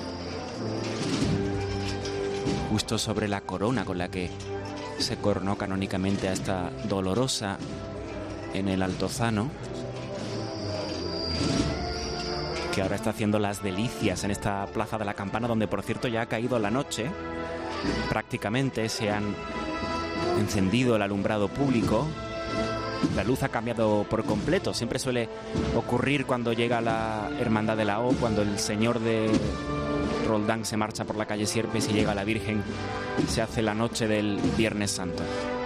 justo sobre la corona con la que se coronó canónicamente a esta Dolorosa en el Altozano, que ahora está haciendo las delicias en esta Plaza de la Campana, donde por cierto ya ha caído la noche. Prácticamente se han encendido el alumbrado público, la luz ha cambiado por completo. Siempre suele ocurrir cuando llega la Hermandad de la O, cuando el señor de Roldán se marcha por la calle Sierpes y llega la Virgen, se hace la noche del Viernes Santo.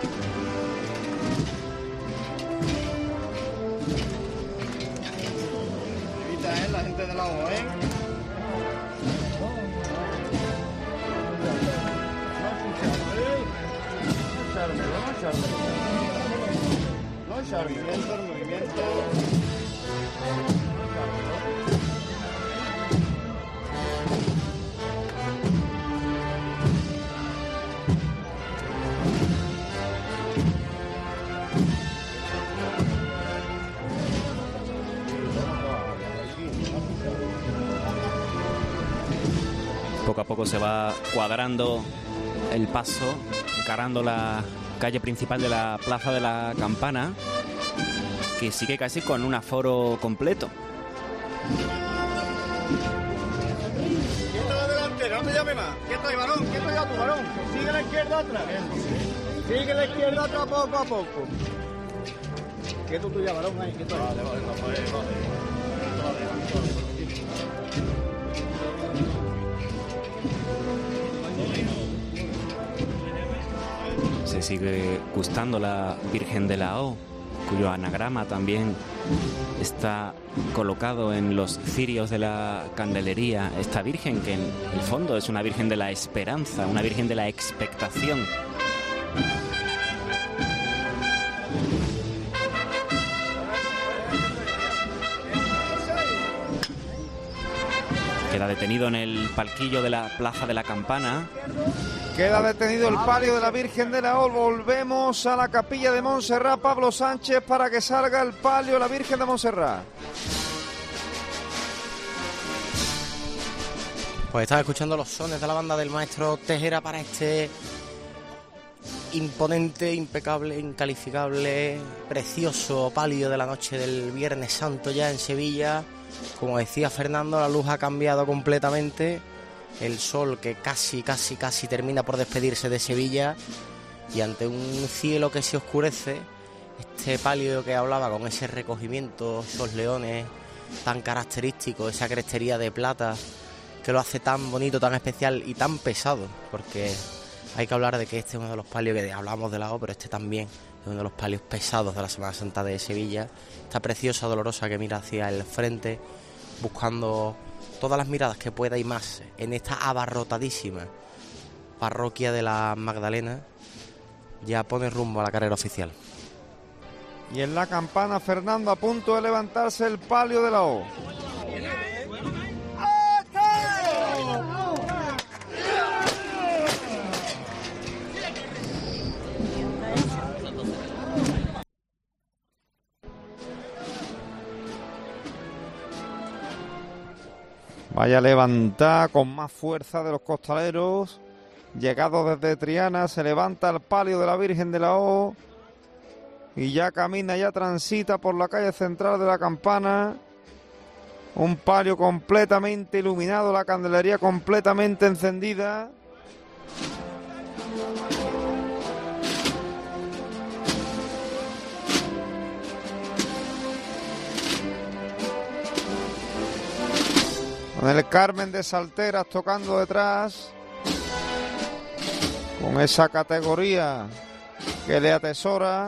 Evita, ¿eh? La gente de la O, ¿eh? No echarme, no echarme. No echarme, movimiento, el movimiento. Poco a poco se va cuadrando el paso, encarando la calle principal de la Plaza de la Campana, que sigue casi con un aforo completo. Quieto de delantera, no te llame más. Quieto ahí, varón, quieto ya tu varón. Sigue la izquierda atrás. Sigue la izquierda atrás poco a poco. Quieto tú ya, varón, ahí, quieto ahí. Vale, vale, vale, vale. Se sigue gustando la Virgen de la O, cuyo anagrama también está colocado en los cirios de la candelería. Esta Virgen, que en el fondo es una Virgen de la esperanza, una Virgen de la expectación. Queda detenido en el palquillo de la Plaza de la Campana. Queda detenido el palio de la Virgen de la O. Volvemos a la capilla de Montserrat, Pablo Sánchez, para que salga el palio de la Virgen de Montserrat. Pues estaba escuchando los sones de la banda del maestro Tejera para este imponente, impecable, incalificable, precioso palio de la noche del Viernes Santo ya en Sevilla. Como decía Fernando, la luz ha cambiado completamente, el sol que casi, casi, casi termina por despedirse de Sevilla, y ante un cielo que se oscurece, este palio que hablaba con ese recogimiento, esos leones tan característicos, esa crestería de plata que lo hace tan bonito, tan especial y tan pesado, porque hay que hablar de que este es uno de los palios que hablamos de la O, pero este también es uno de los palios pesados de la Semana Santa de Sevilla. Esta preciosa Dolorosa que mira hacia el frente, buscando todas las miradas que pueda y más en esta abarrotadísima parroquia de la Magdalena, ya pone rumbo a la carrera oficial. Y en la campana, Fernando, a punto de levantarse el palio de la O. Vaya levantada con más fuerza de los costaleros. Llegado desde Triana, se levanta el palio de la Virgen de la O y ya camina, ya transita por la calle central de la campana. Un palio completamente iluminado, la candelería completamente encendida. Con el Carmen de Salteras tocando detrás, con esa categoría que le atesora.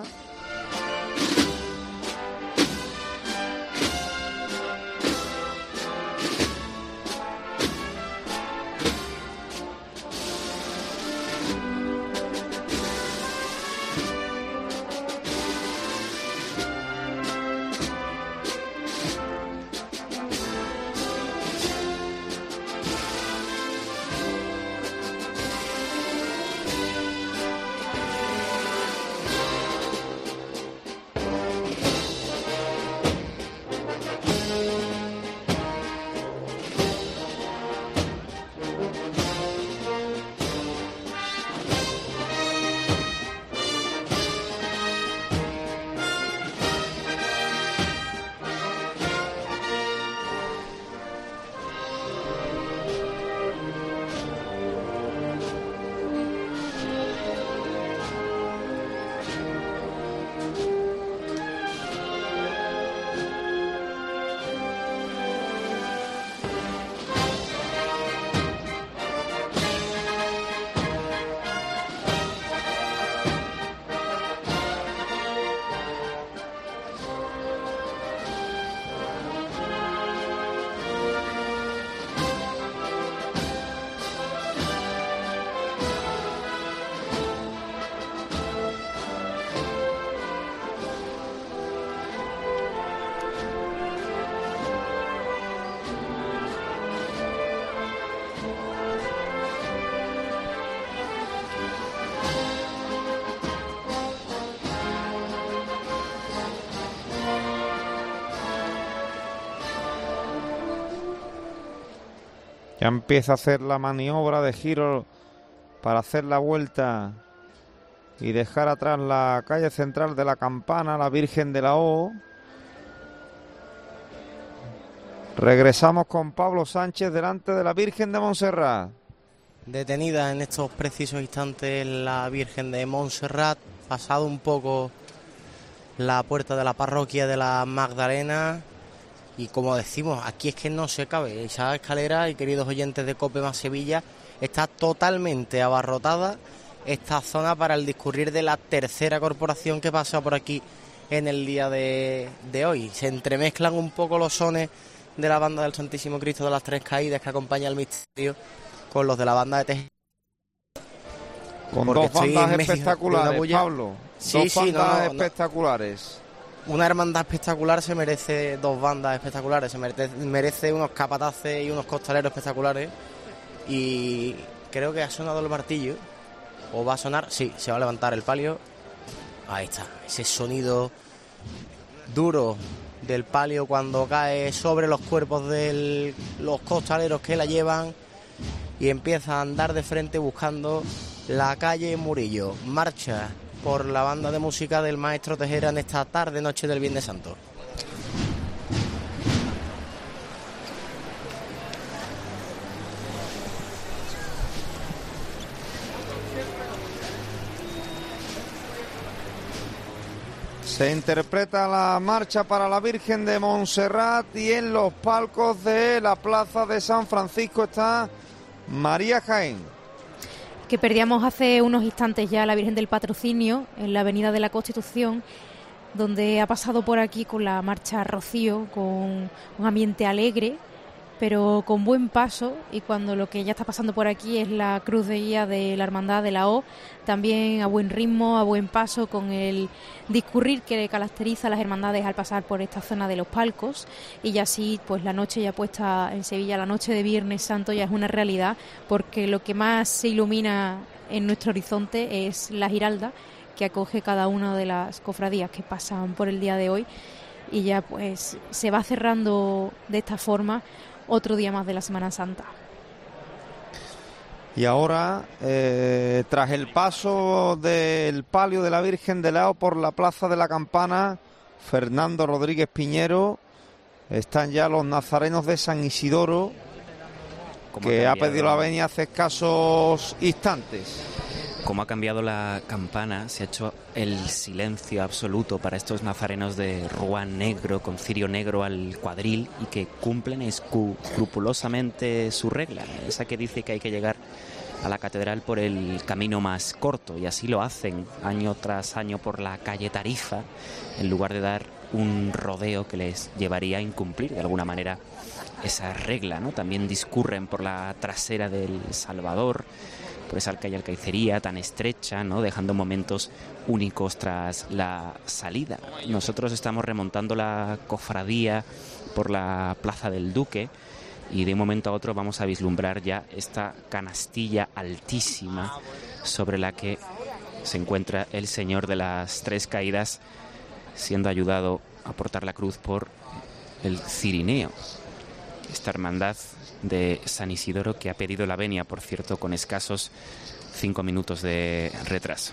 Ya empieza a hacer la maniobra de giro para hacer la vuelta y dejar atrás la calle central de la campana, la Virgen de la O. Regresamos con Pablo Sánchez delante de la Virgen de Montserrat. Detenida en estos precisos instantes la Virgen de Montserrat, pasado un poco la puerta de la parroquia de la Magdalena. Y como decimos, aquí es que no se cabe. Esa escalera, y queridos oyentes de Cope Más Sevilla, está totalmente abarrotada esta zona para el discurrir de la tercera corporación que pasa por aquí en el día de, de hoy. Se entremezclan un poco los sones de la banda del Santísimo Cristo de las Tres Caídas que acompaña el misterio con los de la banda de Teje. Con dos bandas espectaculares, Pablo. Sí, dos sí, bandas no, no, espectaculares. Una hermandad espectacular se merece dos bandas espectaculares, se merece, merece unos capataces y unos costaleros espectaculares. Y creo que ha sonado el martillo, o va a sonar, sí, se va a levantar el palio. Ahí está, ese sonido duro del palio cuando cae sobre los cuerpos de los costaleros que la llevan y empieza a andar de frente buscando la calle Murillo. Marcha por la banda de música del maestro Tejera en esta tarde noche del Viernes Santo. Se interpreta la marcha para la Virgen de Montserrat y en los palcos de la Plaza de San Francisco está María Jaén. Que perdíamos hace unos instantes ya la Virgen del Patrocinio en la Avenida de la Constitución, donde ha pasado por aquí con la marcha Rocío, con un ambiente alegre, pero con buen paso, y cuando lo que ya está pasando por aquí es la cruz de guía de la Hermandad de la O, también a buen ritmo, a buen paso, con el discurrir que caracteriza a las hermandades al pasar por esta zona de los palcos, y ya así pues la noche ya puesta en Sevilla, la noche de Viernes Santo ya es una realidad, porque lo que más se ilumina en nuestro horizonte es la Giralda, que acoge cada una de las cofradías que pasan por el día de hoy, y ya pues se va cerrando de esta forma otro día más de la Semana Santa. Y ahora, eh, tras el paso del palio de la Virgen de la O por la Plaza de la Campana, Fernando Rodríguez Piñero, están ya los nazarenos de San Isidoro, que ha, ha pedido la venia hace escasos instantes. Cómo ha cambiado la campana, se ha hecho el silencio absoluto para estos nazarenos de ruán negro con cirio negro al cuadril y que cumplen escrupulosamente su regla, esa que dice que hay que llegar a la catedral por el camino más corto, y así lo hacen año tras año por la calle Tarifa, en lugar de dar un rodeo que les llevaría a incumplir de alguna manera esa regla, ¿no? También discurren por la trasera del Salvador, por esa calle Alcaicería tan estrecha, ¿no? Dejando momentos únicos tras la salida. Nosotros estamos remontando la cofradía por la Plaza del Duque y de un momento a otro vamos a vislumbrar ya esta canastilla altísima sobre la que se encuentra el Señor de las Tres Caídas, siendo ayudado a portar la cruz por el Cirineo, esta hermandad de San Isidoro que ha pedido la venia, por cierto, con escasos cinco minutos de retraso.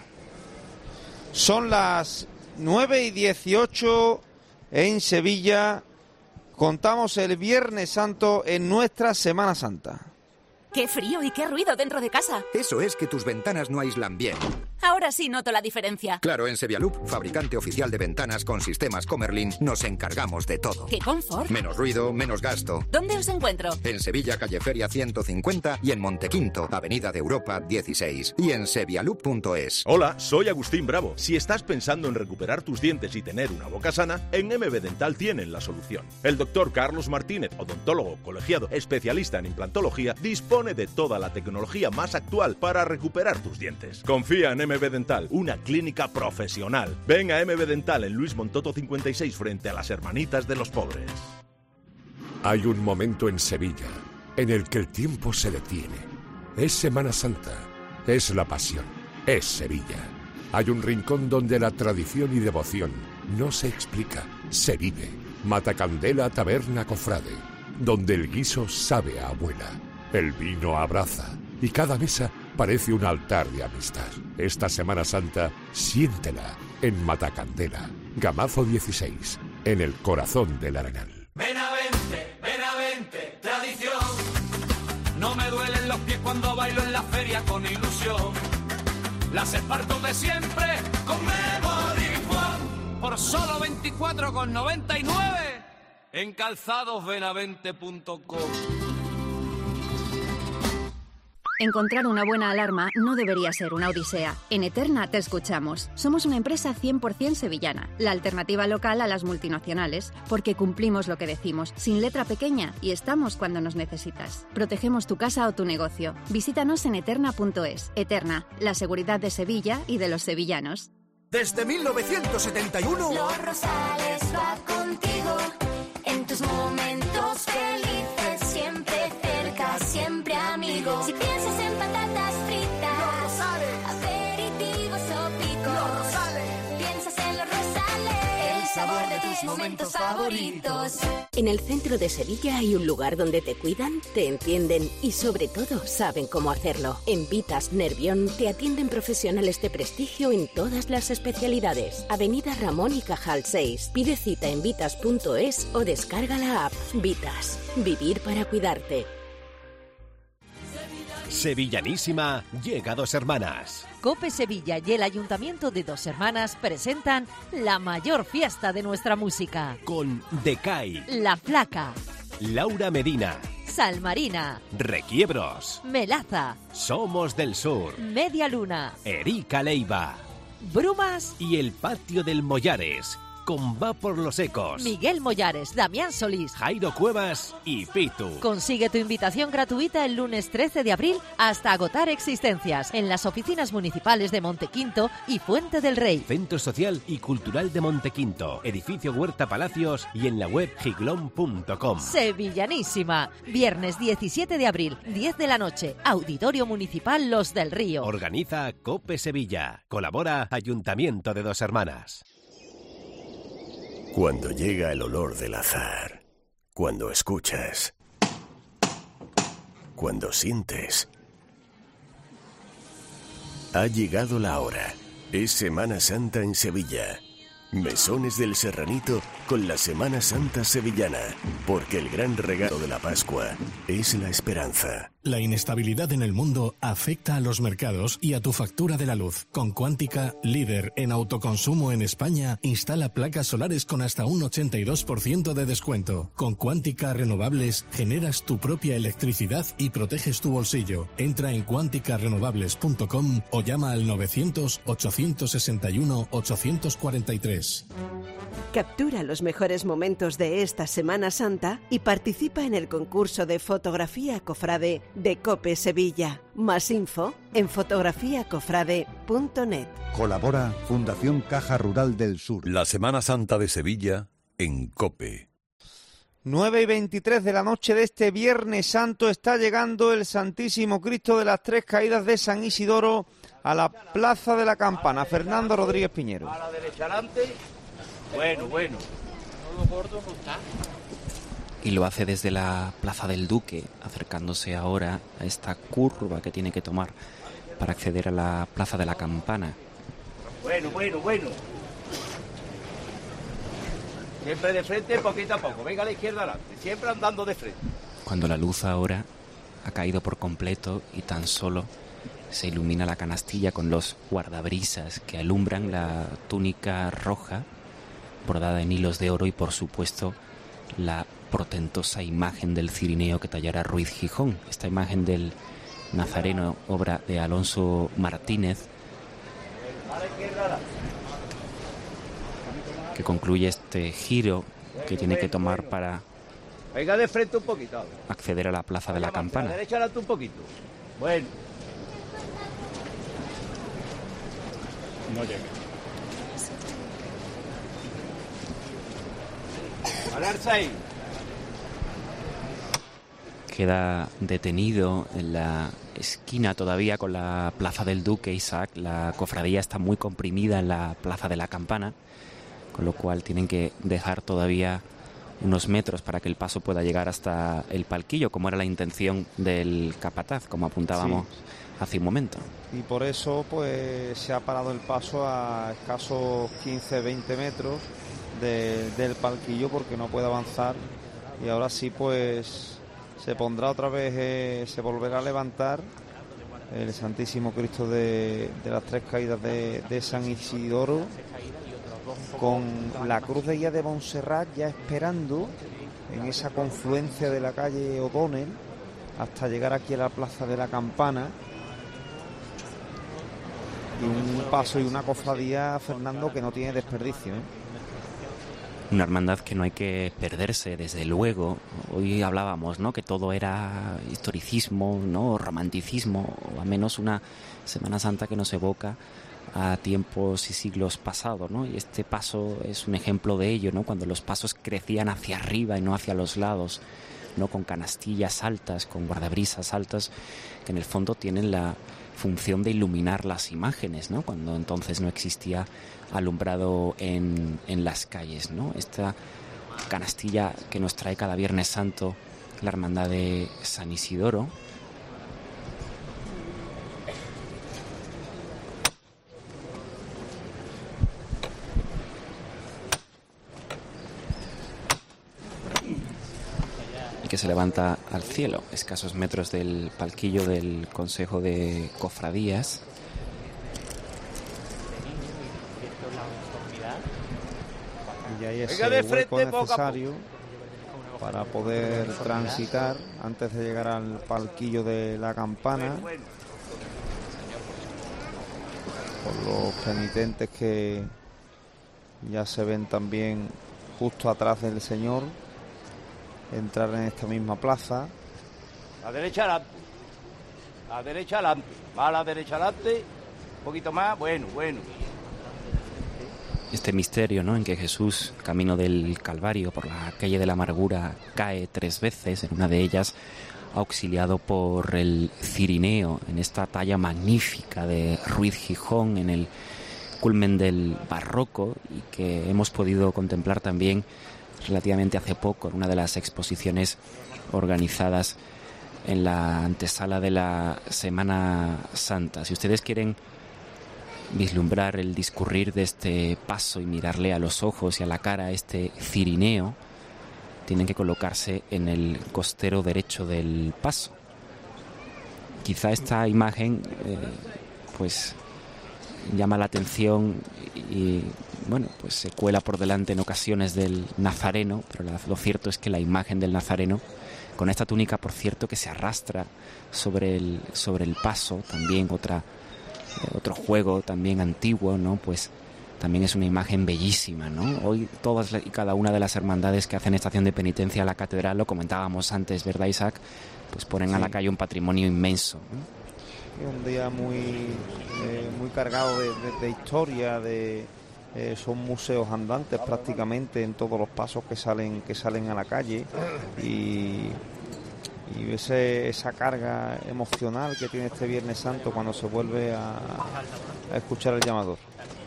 Son las nueve y dieciocho en Sevilla. Contamos el Viernes Santo en nuestra Semana Santa. ¡Qué frío y qué ruido dentro de casa! Eso es que tus ventanas no aíslan bien. Ahora sí noto la diferencia. Claro, en Sevialup, fabricante oficial de ventanas con sistemas Comerlin, nos encargamos de todo. ¡Qué confort! Menos ruido, menos gasto. ¿Dónde os encuentro? En Sevilla, calle Feria ciento cincuenta y en Montequinto, avenida de Europa dieciséis. Y en sevialup punto es. Hola, soy Agustín Bravo. Si estás pensando en recuperar tus dientes y tener una boca sana, en M B Dental tienen la solución. El doctor Carlos Martínez, odontólogo colegiado especialista en implantología, dispone de toda la tecnología más actual para recuperar tus dientes. Confía en M B Dental, una clínica profesional. Ven a M B Dental en Luis Montoto cincuenta y seis frente a las Hermanitas de los Pobres. Hay un momento en Sevilla en el que el tiempo se detiene. Es Semana Santa, es la pasión, es Sevilla. Hay un rincón donde la tradición y devoción no se explica, se vive. Matacandela Taberna Cofrade, donde el guiso sabe a abuela, el vino abraza y cada mesa parece un altar de amistad. Esta Semana Santa, siéntela en Matacandela, Gamazo dieciséis, en el corazón del Arenal. Benavente, Benavente, tradición. No me duelen los pies cuando bailo en la feria con ilusión. Las esparto de siempre con Memory One. Por solo veinticuatro con noventa y nueve en calzados benavente punto com. Encontrar una buena alarma no debería ser una odisea. En Eterna te escuchamos. Somos una empresa cien por ciento sevillana, la alternativa local a las multinacionales, porque cumplimos lo que decimos, sin letra pequeña, y estamos cuando nos necesitas. Protegemos tu casa o tu negocio. Visítanos en eterna punto es. Eterna, la seguridad de Sevilla y de los sevillanos. Desde mil novecientos setenta y uno... Los Rosales va contigo en tus momentos felices, siempre cerca, siempre amigo. Si piensas en patatas fritas, Los Rosales, aperitivos o picos, Los Rosales, piensas en Los Rosales. El sabor de tus momentos favoritos. En el centro de Sevilla hay un lugar donde te cuidan, te entienden y sobre todo saben cómo hacerlo. En Vitas Nervión te atienden profesionales de prestigio en todas las especialidades. Avenida Ramón y Cajal seis. Pide cita en vitas punto es o descarga la app. Vitas. Vivir para cuidarte. Sevillanísima llega a Dos Hermanas. COPE Sevilla y el Ayuntamiento de Dos Hermanas presentan la mayor fiesta de nuestra música. Con Decay, La Flaca, Laura Medina, Salmarina, Requiebros, Melaza, Somos del Sur, Media Luna, Erika Leiva Brumas y El Patio del Mollares, con Va por los Ecos, Miguel Mollares, Damián Solís, Jairo Cuevas y Pitu. Consigue tu invitación gratuita el lunes trece de abril hasta agotar existencias en las oficinas municipales de Montequinto y Fuente del Rey. Centro Social y Cultural de Montequinto, Edificio Huerta Palacios y en la web giglón punto com. Sevillanísima, viernes diecisiete de abril, diez de la noche, Auditorio Municipal Los del Río. Organiza COPE Sevilla. Colabora Ayuntamiento de Dos Hermanas. Cuando llega el olor del azahar, cuando escuchas, cuando sientes, ha llegado la hora. Es Semana Santa en Sevilla. Mesones del Serranito con la Semana Santa sevillana, porque el gran regalo de la Pascua es la esperanza. La inestabilidad en el mundo afecta a los mercados y a tu factura de la luz. Con Quántica, líder en autoconsumo en España, instala placas solares con hasta un ochenta y dos por ciento de descuento. Con Quántica Renovables generas tu propia electricidad y proteges tu bolsillo. Entra en quántica renovables punto com o llama al novecientos, ochocientos sesenta y uno, ochocientos cuarenta y tres. Captura los mejores momentos de esta Semana Santa y participa en el concurso de fotografía cofrade de COPE Sevilla. Más info en fotografía cofrade punto net. Colabora Fundación Caja Rural del Sur. La Semana Santa de Sevilla en COPE. nueve y veintitrés de la noche de este Viernes Santo está llegando el Santísimo Cristo de las Tres Caídas de San Isidoro a la Plaza de la Campana. Fernando Rodríguez Piñero. A la derecha adelante. Bueno, bueno. Y lo hace desde la Plaza del Duque, acercándose ahora a esta curva que tiene que tomar para acceder a la Plaza de la Campana. Bueno, bueno, bueno. Siempre de frente, poquito a poco. Venga a la izquierda adelante. Siempre andando de frente. Cuando la luz ahora ha caído por completo y tan solo se ilumina la canastilla con los guardabrisas que alumbran la túnica roja bordada en hilos de oro y, por supuesto, la portentosa imagen del cirineo que tallara Ruiz Gijón. Esta imagen del Nazareno, obra de Alonso Martínez, que concluye este giro que tiene que tomar para Venga de frente un poquito. acceder a la Plaza de la Campana. A la derecha adelante un poquito. Bueno. No llega. Alarza ahí. Queda detenido en la esquina todavía con la Plaza del Duque, Isaac. La cofradía está muy comprimida en la Plaza de la Campana, con lo cual tienen que dejar todavía unos metros para que el paso pueda llegar hasta el palquillo, como era la intención del capataz, como apuntábamos sí. hace un momento. Y por eso pues se ha parado el paso a escasos quince a veinte metros de, del palquillo, porque no puede avanzar, y ahora sí pues se pondrá otra vez, eh, se volverá a levantar el Santísimo Cristo de, de las Tres Caídas de, de San Isidoro, con la Cruz de Guía de Montserrat ya esperando en esa confluencia de la calle O'Donnell hasta llegar aquí a la Plaza de la Campana. Y un paso y una cofradía, Fernando, que no tiene desperdicio, ¿eh? Una hermandad que no hay que perderse, desde luego. Hoy hablábamos, ¿no?, que todo era historicismo, ¿no?, romanticismo, o al menos una Semana Santa que nos evoca a tiempos y siglos pasados, ¿no? Y este paso es un ejemplo de ello, ¿no?, cuando los pasos crecían hacia arriba y no hacia los lados, ¿no?, con canastillas altas, con guardabrisas altas, que en el fondo tienen la función de iluminar las imágenes, ¿no? Cuando entonces no existía alumbrado en, en las calles, ¿no? Esta canastilla que nos trae cada Viernes Santo la Hermandad de San Isidoro. Y que se levanta al cielo, escasos metros del palquillo del Consejo de Cofradías. Y ahí ese hueco necesario para poder transitar antes de llegar al palquillo de la campana, por los penitentes que ya se ven también justo atrás del Señor entrar en esta misma plaza. La derecha adelante, la derecha adelante, va a la derecha adelante, un poquito más, bueno, bueno. Este misterio, ¿no?, en que Jesús, camino del Calvario por la calle de la Amargura, cae tres veces, en una de ellas auxiliado por el cirineo, en esta talla magnífica de Ruiz Gijón, en el culmen del barroco, y que hemos podido contemplar también relativamente hace poco en una de las exposiciones organizadas en la antesala de la Semana Santa. Si ustedes quieren vislumbrar el discurrir de este paso y mirarle a los ojos y a la cara a este cirineo, tienen que colocarse en el costero derecho del paso. Quizá esta imagen eh, pues llama la atención y bueno, pues se cuela por delante en ocasiones del Nazareno, pero la, lo cierto es que la imagen del Nazareno, con esta túnica, por cierto, que se arrastra sobre el, sobre el paso, también otra, eh, otro juego también antiguo, ¿no? Pues también es una imagen bellísima, ¿no? Hoy todas y cada una de las hermandades que hacen estación de penitencia a la catedral, lo comentábamos antes, ¿verdad, Isaac?, pues ponen sí a la calle un patrimonio inmenso, ¿no? Es un día muy eh, muy cargado de, de, de historia, de eh, son museos andantes prácticamente en todos los pasos que salen que salen a la calle, y, y ese, esa carga emocional que tiene este Viernes Santo cuando se vuelve a, a escuchar el llamador.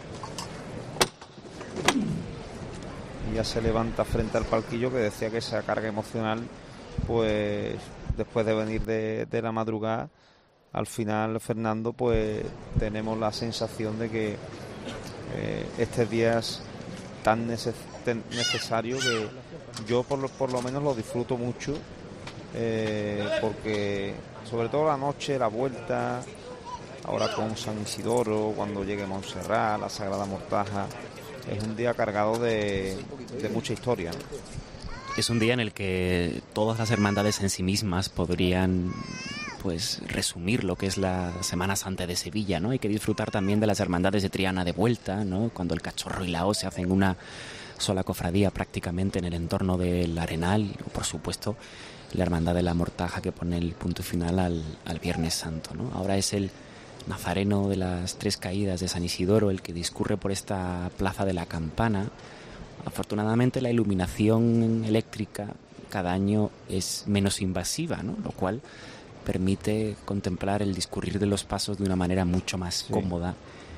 Y ya se levanta frente al palquillo, que decía que esa carga emocional, pues después de venir de, de la madrugada, al final, Fernando, pues tenemos la sensación de que eh, estos días tan neces necesario que yo por lo, por lo menos lo disfruto mucho, eh, porque sobre todo la noche, la vuelta, ahora con San Isidoro, cuando llegue Montserrat, la Sagrada Mortaja, es un día cargado de, de mucha historia, ¿no? Es un día en el que todas las hermandades en sí mismas podrían pues resumir lo que es la Semana Santa de Sevilla, ¿no? Hay que disfrutar también de las hermandades de Triana de vuelta, ¿no? Cuando el Cachorro y la O se hacen una sola cofradía prácticamente en el entorno del Arenal, o por supuesto la Hermandad de la Mortaja, que pone el punto final al, al Viernes Santo, ¿no? Ahora es el Nazareno de las Tres Caídas de San Isidoro el que discurre por esta plaza de la Campana. Afortunadamente la iluminación eléctrica cada año es menos invasiva, ¿no? Lo cual permite contemplar el discurrir de los pasos de una manera mucho más sí. cómoda.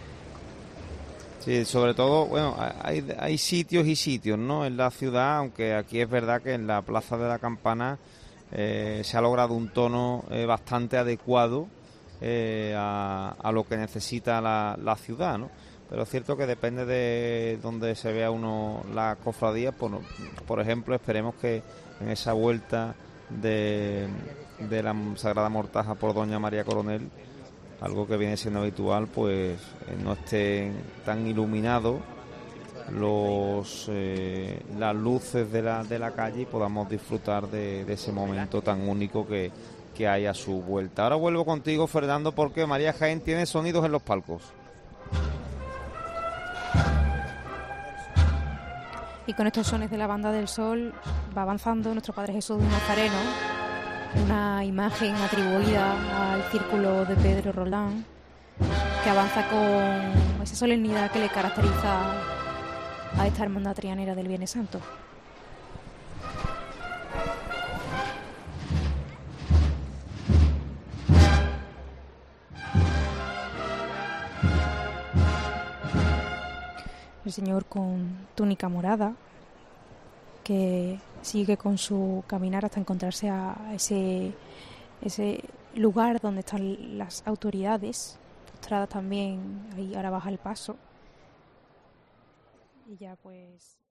Sí, sobre todo, bueno, hay, hay sitios y sitios, ¿no?, en la ciudad, aunque aquí es verdad que en la Plaza de la Campana eh, se ha logrado un tono eh, bastante adecuado eh, a, a lo que necesita la, la ciudad, ¿no? Pero es cierto que depende de donde se vea uno la cofradía. Por, por ejemplo, esperemos que en esa vuelta de, de la Sagrada Mortaja por Doña María Coronel, algo que viene siendo habitual, pues eh, no estén tan iluminados los eh, las luces de la, de la calle y podamos disfrutar de, de ese momento tan único que, que hay a su vuelta. Ahora vuelvo contigo, Fernando, porque María Jaén tiene sonidos en los palcos. Y con estos sones de la Banda del Sol va avanzando nuestro Padre Jesús de Nazareno, una imagen atribuida al círculo de Pedro Roldán, que avanza con esa solemnidad que le caracteriza a esta hermandad trianera del Viernes Santo. señor con túnica morada, que sigue con su caminar hasta encontrarse a ese, ese lugar donde están las autoridades, postradas también, ahí ahora baja el paso. Y ya pues